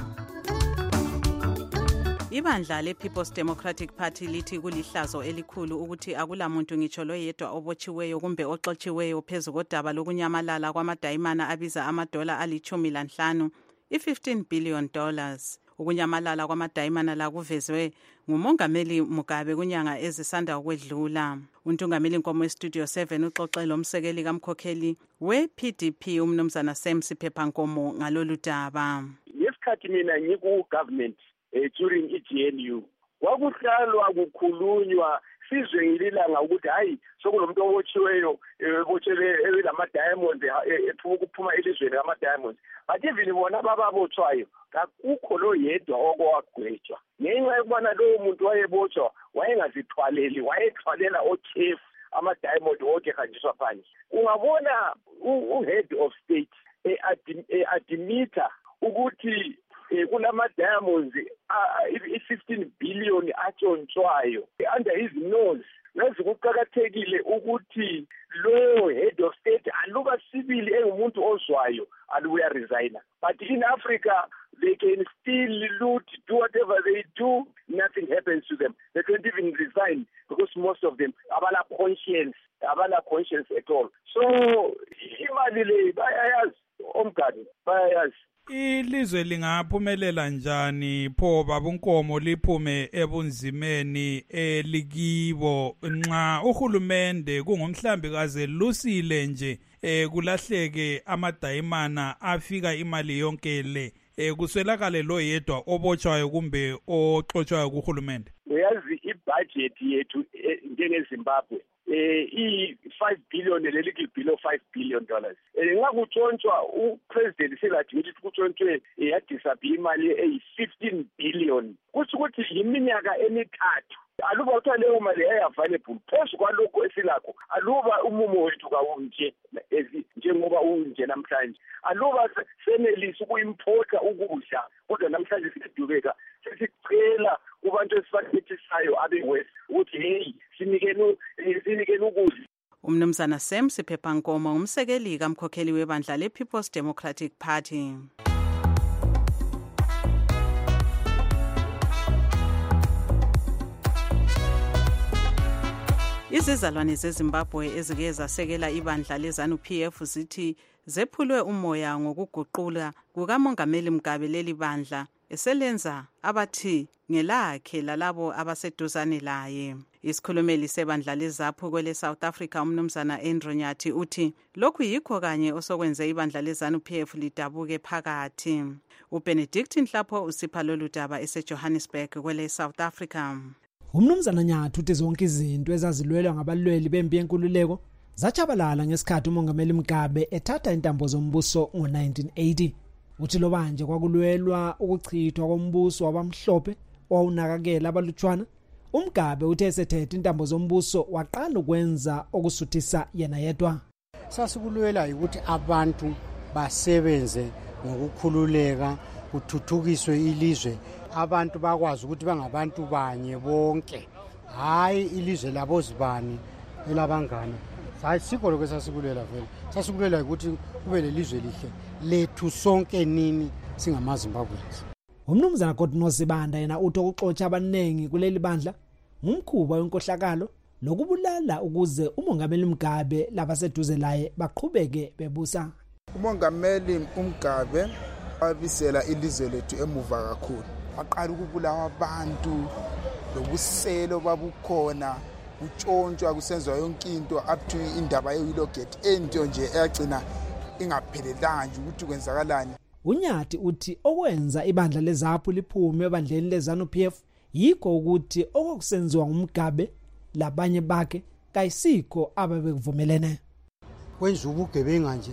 Ibandla le-People's Democratic Party lithi kulihlazo elikhulu ukuthi akulamuntu ngitsho loyedwa obotshiweyo kumbe oxotshiweyo phezu kodaba lokunyamalala kwamadayimana abiza amadola ali-15, $15 billion. Ukunyamalala kwamadayimana la kuvezwe nguMongameli Mugabe kunyanga ezisanda ukwedlula. Untungameli Nkomo weStudio 7 uxoxe lomsekeli kamkhokheli we-PDP umnumzana Sam Siphepankomo ngalolu daba. Ngesikhathi mina ngiku-government during i-GNU kwakuhlalwa kukhulunywa sizwe ngililanga ukuthi hayi sokunomuntu obotshiweyo ebotshelwe lama-diamonds ukuphuma elizweni lama-diamonds, but even bona bababotshwayo kakukho lo yedwa okwagwetshwa ngenxa yokubana lowo muntu wayebotshwa wayengazithwaleli, wayethwalela ochefu ama-diamond onke ehanjiswa phandle. Ungabona u-head of state admita ukuthi kulama-diamonds i-15 billion atshontshwayo under his nose. Lezi kuqakathekile ukuthi lo head of state aluba sibili engumuntu ozwayo aluya resigner. But in Africa they can still loot, do whatever they do, nothing happens to them. They don't even resign because most of them abala conscience at all. So imali le bayayazi omgadi, bayayazi. Ilizwe lingaphumelela njani pho babunkomo liphume ebunzimeni elikibo nxa uhulumende kungumhlambi kaze lusile nje kulahleke amadayimana afika imali yonke le kuswelakale lo yedwa obotshwayo kumbe oxotshwayo kuhulumende? Uyazi ibudget yethu njengeZimbabwe i-5 billion leli below $5 billion. Nxa kutshontshwa upresident selathi ukuthi kutshontshe yadisaphi imali eyi-15 billion. Kusho ukuthi yiminyaka emithathu. Aluba kuthiwa leyo mali available phezu kwalokho esilakho, aluba umumo wethu kawunje njengoba unje namhlanje, aluba senelisa ukuyimporta ukudla kodwa namhlanje sidubeka sesicela kubantu esibalethisayo abe-west ukuthi hey sinikeni ukudla. Umnumzana Sam Siphepankomo ngumsekeli kamkhokheli webandla le-People's Democratic Party. Izizalwane zeZimbabwe ezike zasekela ibandla leZANU-PF zithi zephulwe umoya ngokuguqula kukaMongameli Mugabe leli bandla eselenza abathi ngelakhe lalabo abaseduzane laye. Isikhulumeli sebandla lezaphu kwele South Africa umnumzana Andrew Nyathi uthi lokhu yikho kanye osokwenze ibandla leZANU-PF lidabuke phakathi. uBenedict Nhlapho usipha lolu daba eseJohannesburg kwele South Africa. Umnumzana Nyathi uthi zonke izinto ezazilwelwa ngabalweli bempi yenkululeko zachabalala ngesikhathi uMongameli Mugabe ethatha intambo zombuso ngo-1980. Uthi lo manje kwakulwelwa ukuchithwa kombuso wabamhlophe owawunakakela abalutshwana uMgabe uthe esethethe intambo zombuso waqala ukwenza okusuthisa yena yedwa. Sasikulwela ukuthi abantu basebenze ngokukhululeka, kuthuthukiswe ilizwe, abantu bakwazi ukuthi bangabantu banye bonke, hayi ilizwe labo zibani elabangane. Sikho lokho sasikulwela vele. Sasikulwela ukuthi kube lelizwe lihle lethu sonke nini singamaZimbabweans. Umnumzana Godno Sibanda yena uthi ukuxotsha abaningi kuleli bandla ngumkhuba wenkohlakalo lokubulala ukuze umongameli Mugabe labaseduze laye baqhubeke bebusa. Umongameli uMgabe wabisela ilizwe lethu emuva kakhulu. Waqala ukubulawa abantu, lobuselo babukhona, utshontshwa kusenziwa yonke into up to indaba yeWillowgate ento nje eyagcina ingaphelelanga nje ukuthi kwenzakalani. Unyathi uthi okwenza ibandla leZAPU liphume ebandleni leZANU-PF yikho ukuthi okusenziwa nguMgabe labanye bakhe kayisikho ababekuvumelene. Kwenza ubugebenga nje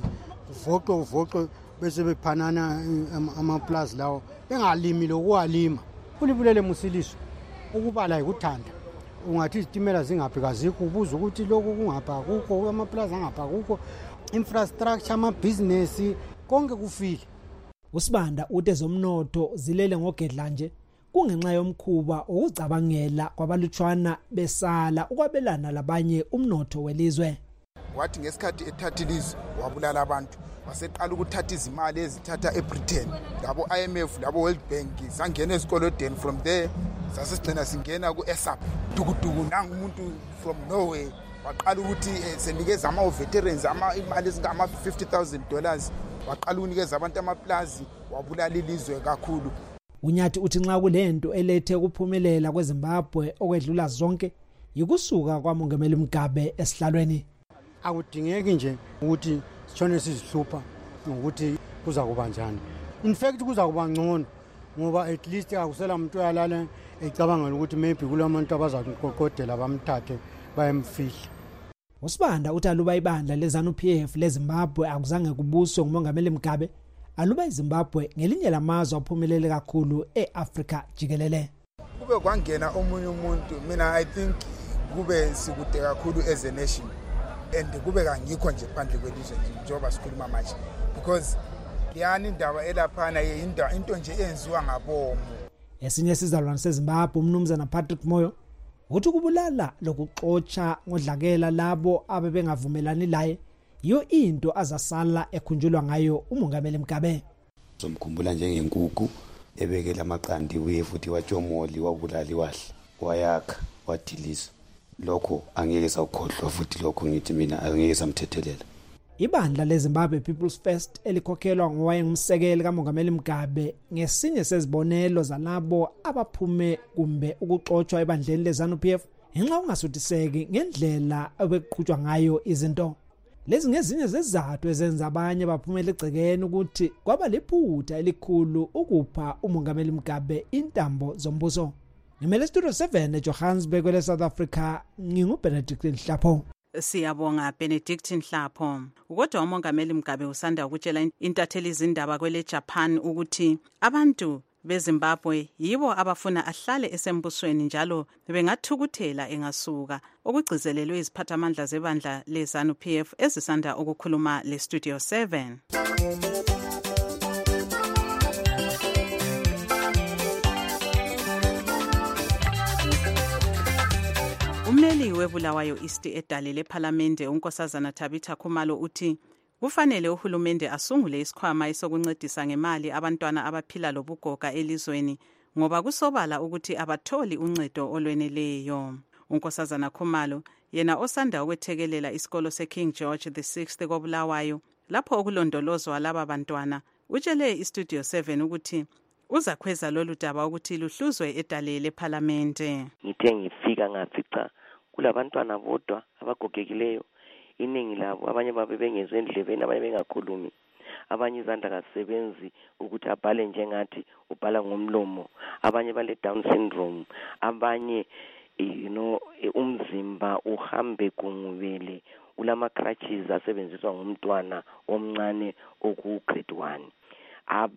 uvoqo bese bephanana amaplaza lawo bengalimi lokuwalima. Kulibulele musiliso ukubala ikuthanda. Ungathi izitimela zingaphi kazikho ubuza ukuthi lokho kungapha kukho amaplaza angapha kukho infrastructure ama-business konke kufile. Usibanda uthi ezomnotho zilele ngogedla nje kungenxa yomkhuba okucabangela kwabalutshwana besala ukwabelana labanye umnotho welizwe. Wathi ngesikhathi ethatha ilizwe wabulala abantu, waseqala ukuthatha izimali ezithatha eBritain, labo IMF labo World Bank sangena esikolodeni, from there sasigcina singena ku-ESAP dukuduku nangu umuntu from Norway waqala ukuthi senikeza ama-veterans imali ezingama-$50,000, waqala ukunikeza abantu amaplazi, wabulala ilizwe kakhulu. Unyathi uthi nxa kulento elethe ukuphumelela kweZimbabwe okwedlula zonke yikusuka kwamongameli Mugabe esihlalweni. Akudingeki nje ukuthi sitshone sizihlupha ngokuthi kuza kuba njani. In fact kuza kuba ngcono ngoba at least akusela umuntu uyalala ecabanga ukuthi maybe kulabantu abazakuqoqodela bamthathe bayemfihla. Usibanda uthi aluba ibandla leZANU-PF leZimbabwe akuzange kubuswe ngumongameli Mugabe, aluba iZimbabwe ngelinye lamazwe aphumelele kakhulu eAfrika jikelele. Kube kwangena omunye umuntu, mina I think kube sikude kakhulu as a nation, and kube kangikho nje phandle kwelizwe njengoba sikhuluma manje, because liyani indaba elaphana into nje eyenziwa ngabomo. Esinye sizalwane seZimbabwe umnumzana Patrick Moyo uthi kubulala lokuxotsha ngodlakela labo abebengavumelani laye yo into azasala ekhunjulwa ngayo umongameli Mugabe. Somkhumbula njengenkukhu ebekela amaqandi uye futhi watshomoli wabulali wahle wayakha wadilisa. Lokho angeke sawukhohlwa futhi lokho ngithi mina angeke samthethelela. Ibandla leZimbabwe People's First elikhokhelwa ngowayengumsekeli kamongameli Mugabe ngesinye sezibonelo zalabo abaphume kumbe ukuxotsha ebandleni leZANU-PF ngenxa ungasuthiseki ngendlela ebeqhutshwa ngayo izinto. Lezi ngezinye zezizathu ezenza abanye baphumela egcekeni ukuthi kwaba liphutha elikhulu ukupha umongameli Mugabe intambo zombuso. Ngimele Studio 7 eJohannesburg kwele South Africa, nginguBenedict Nhlapho. Siyabonga Benedict Nhlapho. Kodwa umongameli Mugabe usanda ukutshela intatheli izindaba kwele Japan ukuthi abantu beZimbabwe yibo abafuna ahlale esembusweni njalo bengathukuthela engasuka, okugcizelelwe iziphathamandla zebandla leZANU-PF ezisanda ukukhuluma leStudio 7. Ummeli webulawayo East edale lePhalamende unkosazana Tabitha Khumalo uthi kufanele uhulumende asungule isikhwama esokuncedisa ngemali abantwana abaphila lobugoga elizweni ngoba kusobala ukuthi abatholi uncedo olweneleyo. Unkosazana Khumalo yena osanda ukwethekelela isikolo seKing George VI koBulawayo lapho okulondolozwa laba bantwana utshele iStudio 7 ukuthi uzakhweza lolu daba ukuthi luhluzwe edale lePhalamende. Ngithe ngifika ngafica kulabantwana bodwa abagogekileyo, iningi labo abanye babe bengezwe endlebeni, abanye bengakhulumi, abanye izandla kasebenzi ukuthi abhale njengathi ubhala ngomlomo, abanye bale Down syndrome, abanye umzimba uhambe kungubele, ulama crutches asebenziswa ngumntwana omncane oku grade 1.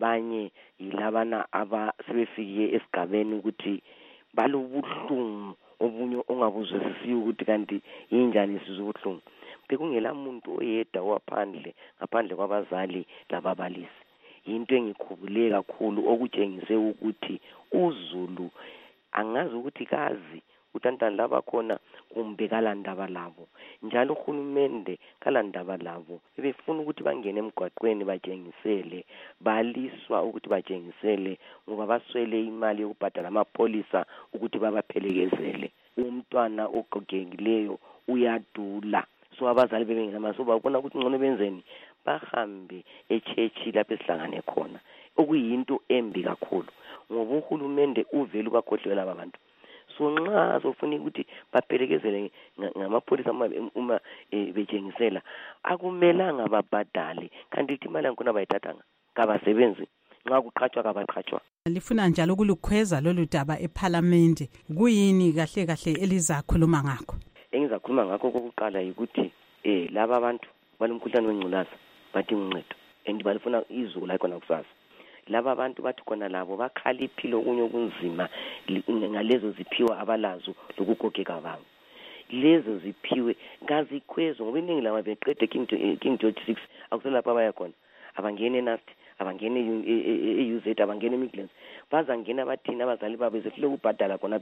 Abanye yilabana abasebefike esigabeni ukuthi balobuhlungu obunye ongabuzwisisiyo ukuthi kanti yinjani isizwe ubuhlungu. Bekungela muntu oyedwa waphandle ngaphandle kwabazali lababalisi. Into engikhubule kakhulu okutshengise ukuthi uZulu angazi ukuthi kazi utantani laba khona kumbe kalandaba labo, njalo uhulumende kalandaba labo befuna ukuthi bangene emgwaqweni batshengisele, baliswa ukuthi batshengisele ngoba baswele imali yokubhadala amapolisa ukuthi babaphelekezele. Umntwana ogogekileyo uyadula, so abazali bebengenamali, so babona ukuthi ngcono benzeni, bahambe echechi lapho esihlangane khona, okuyinto embi kakhulu ngoba uhulumende uvele ubakhohlela abantu. So nxa sofuna ukuthi baphelekezele ngamapolisa uma betshengisela, akumelanga babhadale, kanti imali yakhona bayithathanga kabasebenzi, nxa kuqhatshwa kabaqhatshwa. Lifuna njalo ukulukhweza lolu daba eParliament, kuyini kahle kahle elizakhuluma ngakho? Engizakhuluma ngakho okokuqala ukuthi laba abantu balomkhuhlane wengculaza badinga uncedo and balifuna izulu la khona kusasa. Laba abantu bathi khona labo bakhaliphile okunye okunzima ngalezo ziphiwa abalazo lokugogeka babo. Lezo ziphiwe ngazikhwezo ngoba iningi laba beqede King George 6 akuselapha baya khona, abangene eNast, abangene eUZ, abangene eMidlands, bazangena bathina abazali babo bezefile ukubhadala khona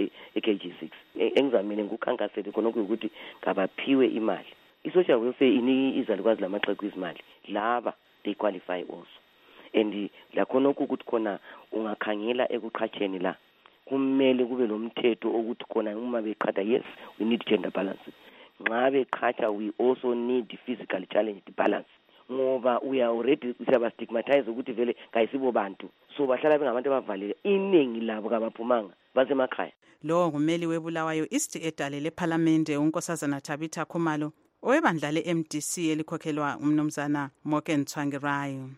eKG6. Engizamile ngukhankasele khona ukuthi ngabaphiwe imali. I-social welfare ini izalukwazi lamaxhegu izimali, laba they qualify also. And lakhona ukuthi khona ungakhangela ekuqhatsheni la kumele kube lomthetho ukuthi khona uma beqhatha, yes we need gender balance, nxa beqhatha we also need physical challenged balance, ngoba we are already siyaba stigmatize ukuthi vele kayisibo bantu, so bahlala bengabantu abavalile, iningi labo kabaphumanga basemakhaya. Lo ngumeli weBulawayo East edale leParliament uNkosazana Tabitha Khumalo owebandla leMDC elikhokhelwa umnumzana Morgan Tsvangirayo.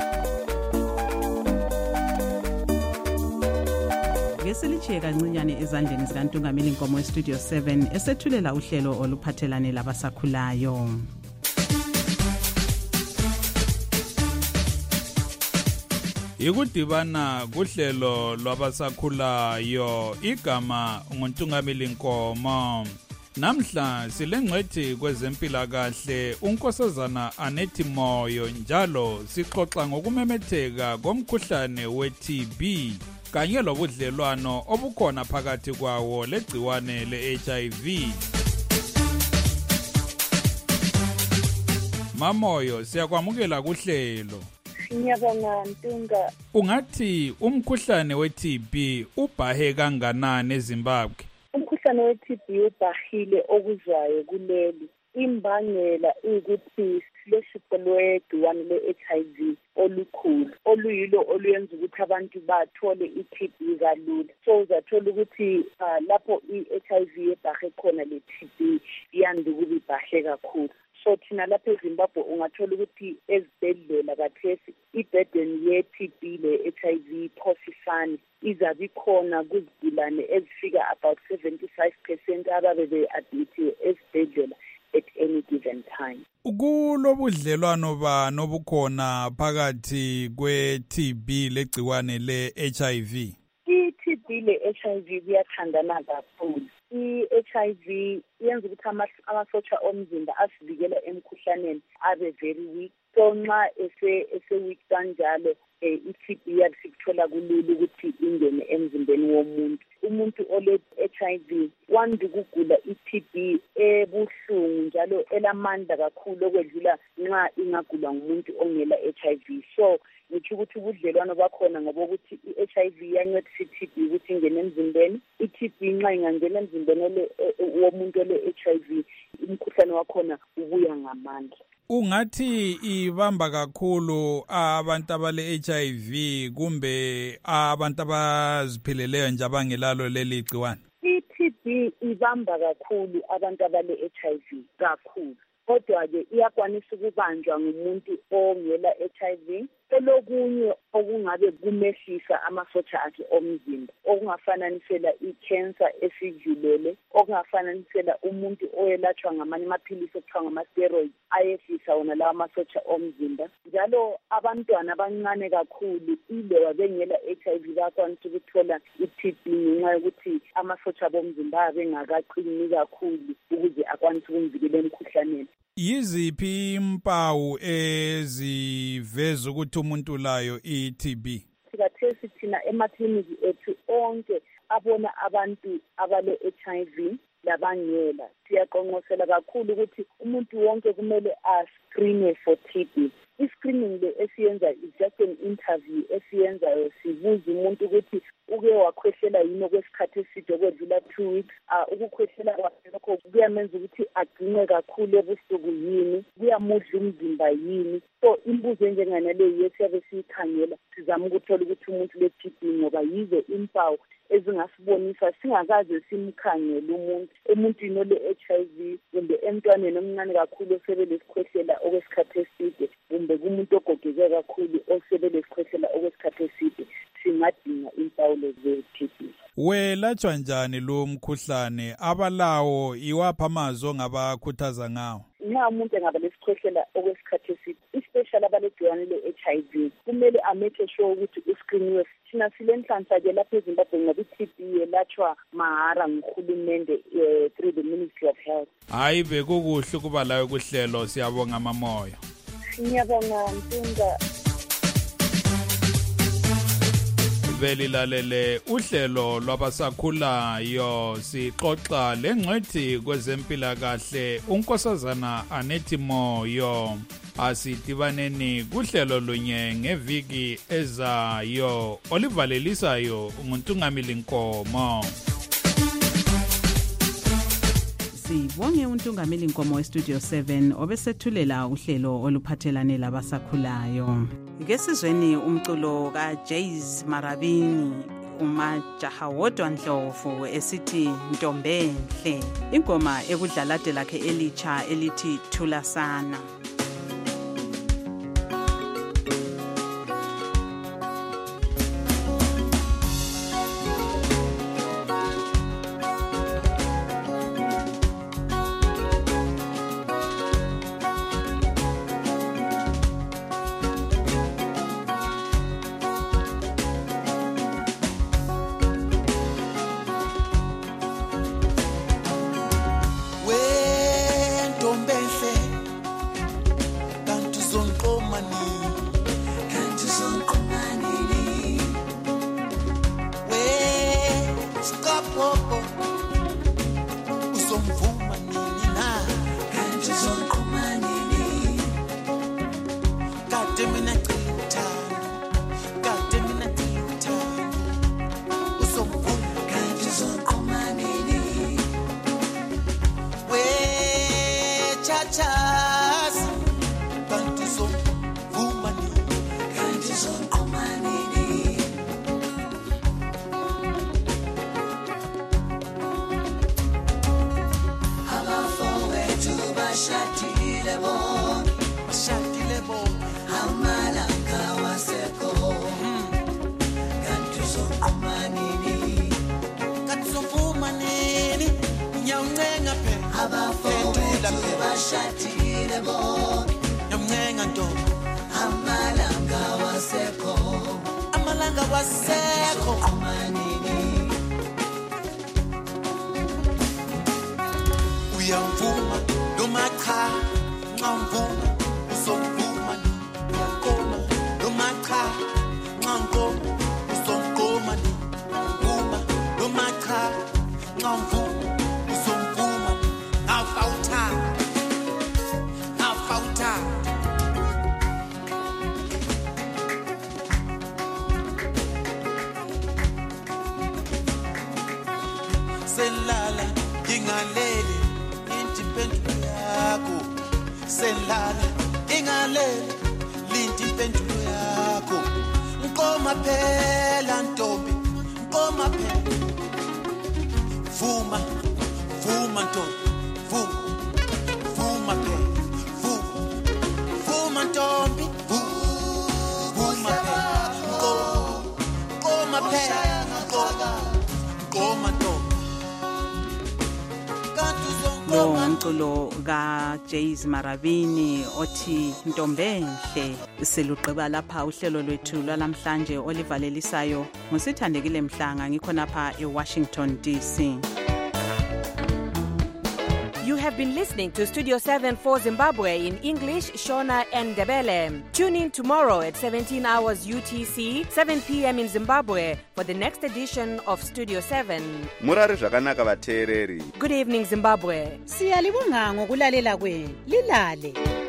Ngesilichiye kancinyane ezandleni zikaNtungameli Nkomo eStudio 7 esethulela uhlelo oluphathelane labasakhulayo. Ikudibana kuhlelo lwabasakhulayo, igama nguNtungameli Nkomo. Namhla silengcwethi kwezempilakahle uNkosazana Anethi Moyo, njalo sixoxa ngokumemetheka komkhuhlane we-TB kanye lobudlelwano obukhona phakathi kwawo legciwane le-HIV. Mamoyo, siyakwamukela kuhlelo. Ngiyabonga Ntunga. Ungathi umkhuhlane we-TB ubhahe kanganani eZimbabwe? Umkhuhlane we-TB ubhahile okuzwayo kuleli. Imbangela ukuthi silesifo lwegciwane le-HIV olukhulu, oluyilo oluyenza ukuthi abantu bathole i-TB kalula. So uzathola ukuthi lapho i-HIV ebhahe khona le-TB yanda ukuba ibhahe kakhulu. So thina lapha eZimbabwe ungathola ukuthi ezibhedlela kathesi ibhedeni ye-TB le-HIV phosifani izabe khona kuzigulane ezifika about 75% ababe be-admithiwe ezibhedlela at any given time. Kulobudlelwano bani obukhona phakathi kwe-TB legciwane le-HIV? I-TB le-HIV kuyathandana kakhulu. I-HIV yenza ukuthi amasotsha omzimba asivikela emkhuhlaneni abe very weak. So nxa ese-weak kanjalo i-TB yasikuthola kulula ukuthi ingene emzimbeni womuntu. Umuntu ole-HIV wanda ukugula i-TB ebuhlungu njalo elamandla kakhulu okwedlula nxa ingagulwa ngumuntu ongela HIV. So ngitsho ukuthi ubudlelwano bakhona ngoba ukuthi i-HIV yancedisa i-TB ukuthi ingene emzimbeni. I-TB nxa ingangena emzimbeni womuntu ole-HIV umkhuhlane wakhona ubuya ngamandla. Ungathi ibamba kakhulu abantu abale-HIV kumbe abantu abaziphileleyo nje abangelalo leli gciwane? I-TB ibamba kakhulu abantu abale-HIV kakhulu. kodwa-ke iyakwanisa ukubanjwa ngumuntu ongela HIV. Elokunye okungabe kumehlisa amasotsha akhe omzimba, okungafananisela i-cancer esidlulele, okungafananisela umuntu oyelatshwa ngamanye amaphilisi okuthiwa ngama-steroids ayehlisa wona lawa amasotsha omzimba. Njalo abantwana abancane kakhulu iloba bengela HIV bayakwanisa ukuthola i-TB ngenxa yokuthi amasotsha bomzimba abo engakaqini kakhulu ukuze akwanise ukumvikela emkhuhlaneni. Yiziphi impawu eziveza ukuthi umuntu layo i-TB? Sikathesi thina emakliniki ethu onke abona abantu abale-HIV labangela siyaqonqosela kakhulu ukuthi umuntu wonke kumele ascreenwe for TB. I-screening le esiyenza is just an interview esiyenzayo, sibuza umuntu ukuthi uke wakhwehlela yini okwesikhathi eside okwedlula 2 weeks, ukukhwehlela kwakhe lokho kuyamenza ukuthi agcine kakhulu ebusuku yini, kuyamudla umzimba yini. So imbuzo enjenganaleyo yesiyabe siyikhangela sizama ukuthola ukuthi umuntu le-TB ngoba yizo impawu ezingasibonisa singakaze simkhangele umuntu emuntwini ole-HIV kumbe emntwaneni omncane kakhulu osebelesikhwehlela okwesikhathi eside kumbe kumuntu ogogeke kakhulu osebelesikhwehlela okwesikhathi eside singadinga impawu ze-TB. Welatshwa njani lo mkhuhlane? Abalawo iwaphi amazwi ongabakhuthaza ngawo? Nxa umuntu engaba lesikhwehlela okwesikhathi eside, especially abalegciwane le-HIV, kumele amake sure ukuthi uscreeniwe. Thina silenhlanhla-ke lapha eZimbabwe ngoba i-TB yelatshwa mahara nguhulumende through the Ministry of Health. Hayi bekukuhle ukuba layo kuhlelo, siyabonga Mamoya. Ngiyabonga Mpinga. Belilalele uhlelo lwabasakhulayo, sixoxa lengcwethi kwezempilakahle unkosazana Anethi Moyo. Asidibaneni kuhlelo lunye ngeviki ezayo olivalelisayo nguNtungamili Nkomo. Sibonge uNtungamili Nkomo weStudio 7 obesethulela uhlelo oluphathelane labasakhulayo. Ngesizweni umculo kaJays Marabini umajaha wodwa Ndlovu esithi Ntombenhle, ingoma ekudlalade lakhe elitsha elithi Thulasana. Uyamvuma noma cha, ngamvuma usomvuma ngoma noma cha, ngangoma usomgoma ngoma noma cha, ngamvuma usomvuma afauta selala ingalele impendulo yakho, selala ingalele linti impendulo yakho. Nkoma phela ntombi, nkoma phela, vuma ntombi, vuma phela. ntombi Uma phela Koma phela Koma ntombi lo ngumculo kaJays Maravini othi Ntombenhle. Selugqiba lapha uhlelo lwethu lwalamhlanje olivalelisayo ngusithandekile Mhlanga ngikhonapha eWashington DC. You have been listening to Studio 7 for Zimbabwe in English, Shona and Ndebele. Tune in tomorrow at 17 hours UTC, 7 p.m. in Zimbabwe for the next edition of Studio 7. Murari zvakanaka vateereri. Good evening, Zimbabwe. Siyalibonga ngokulalela kwenu. Lilale.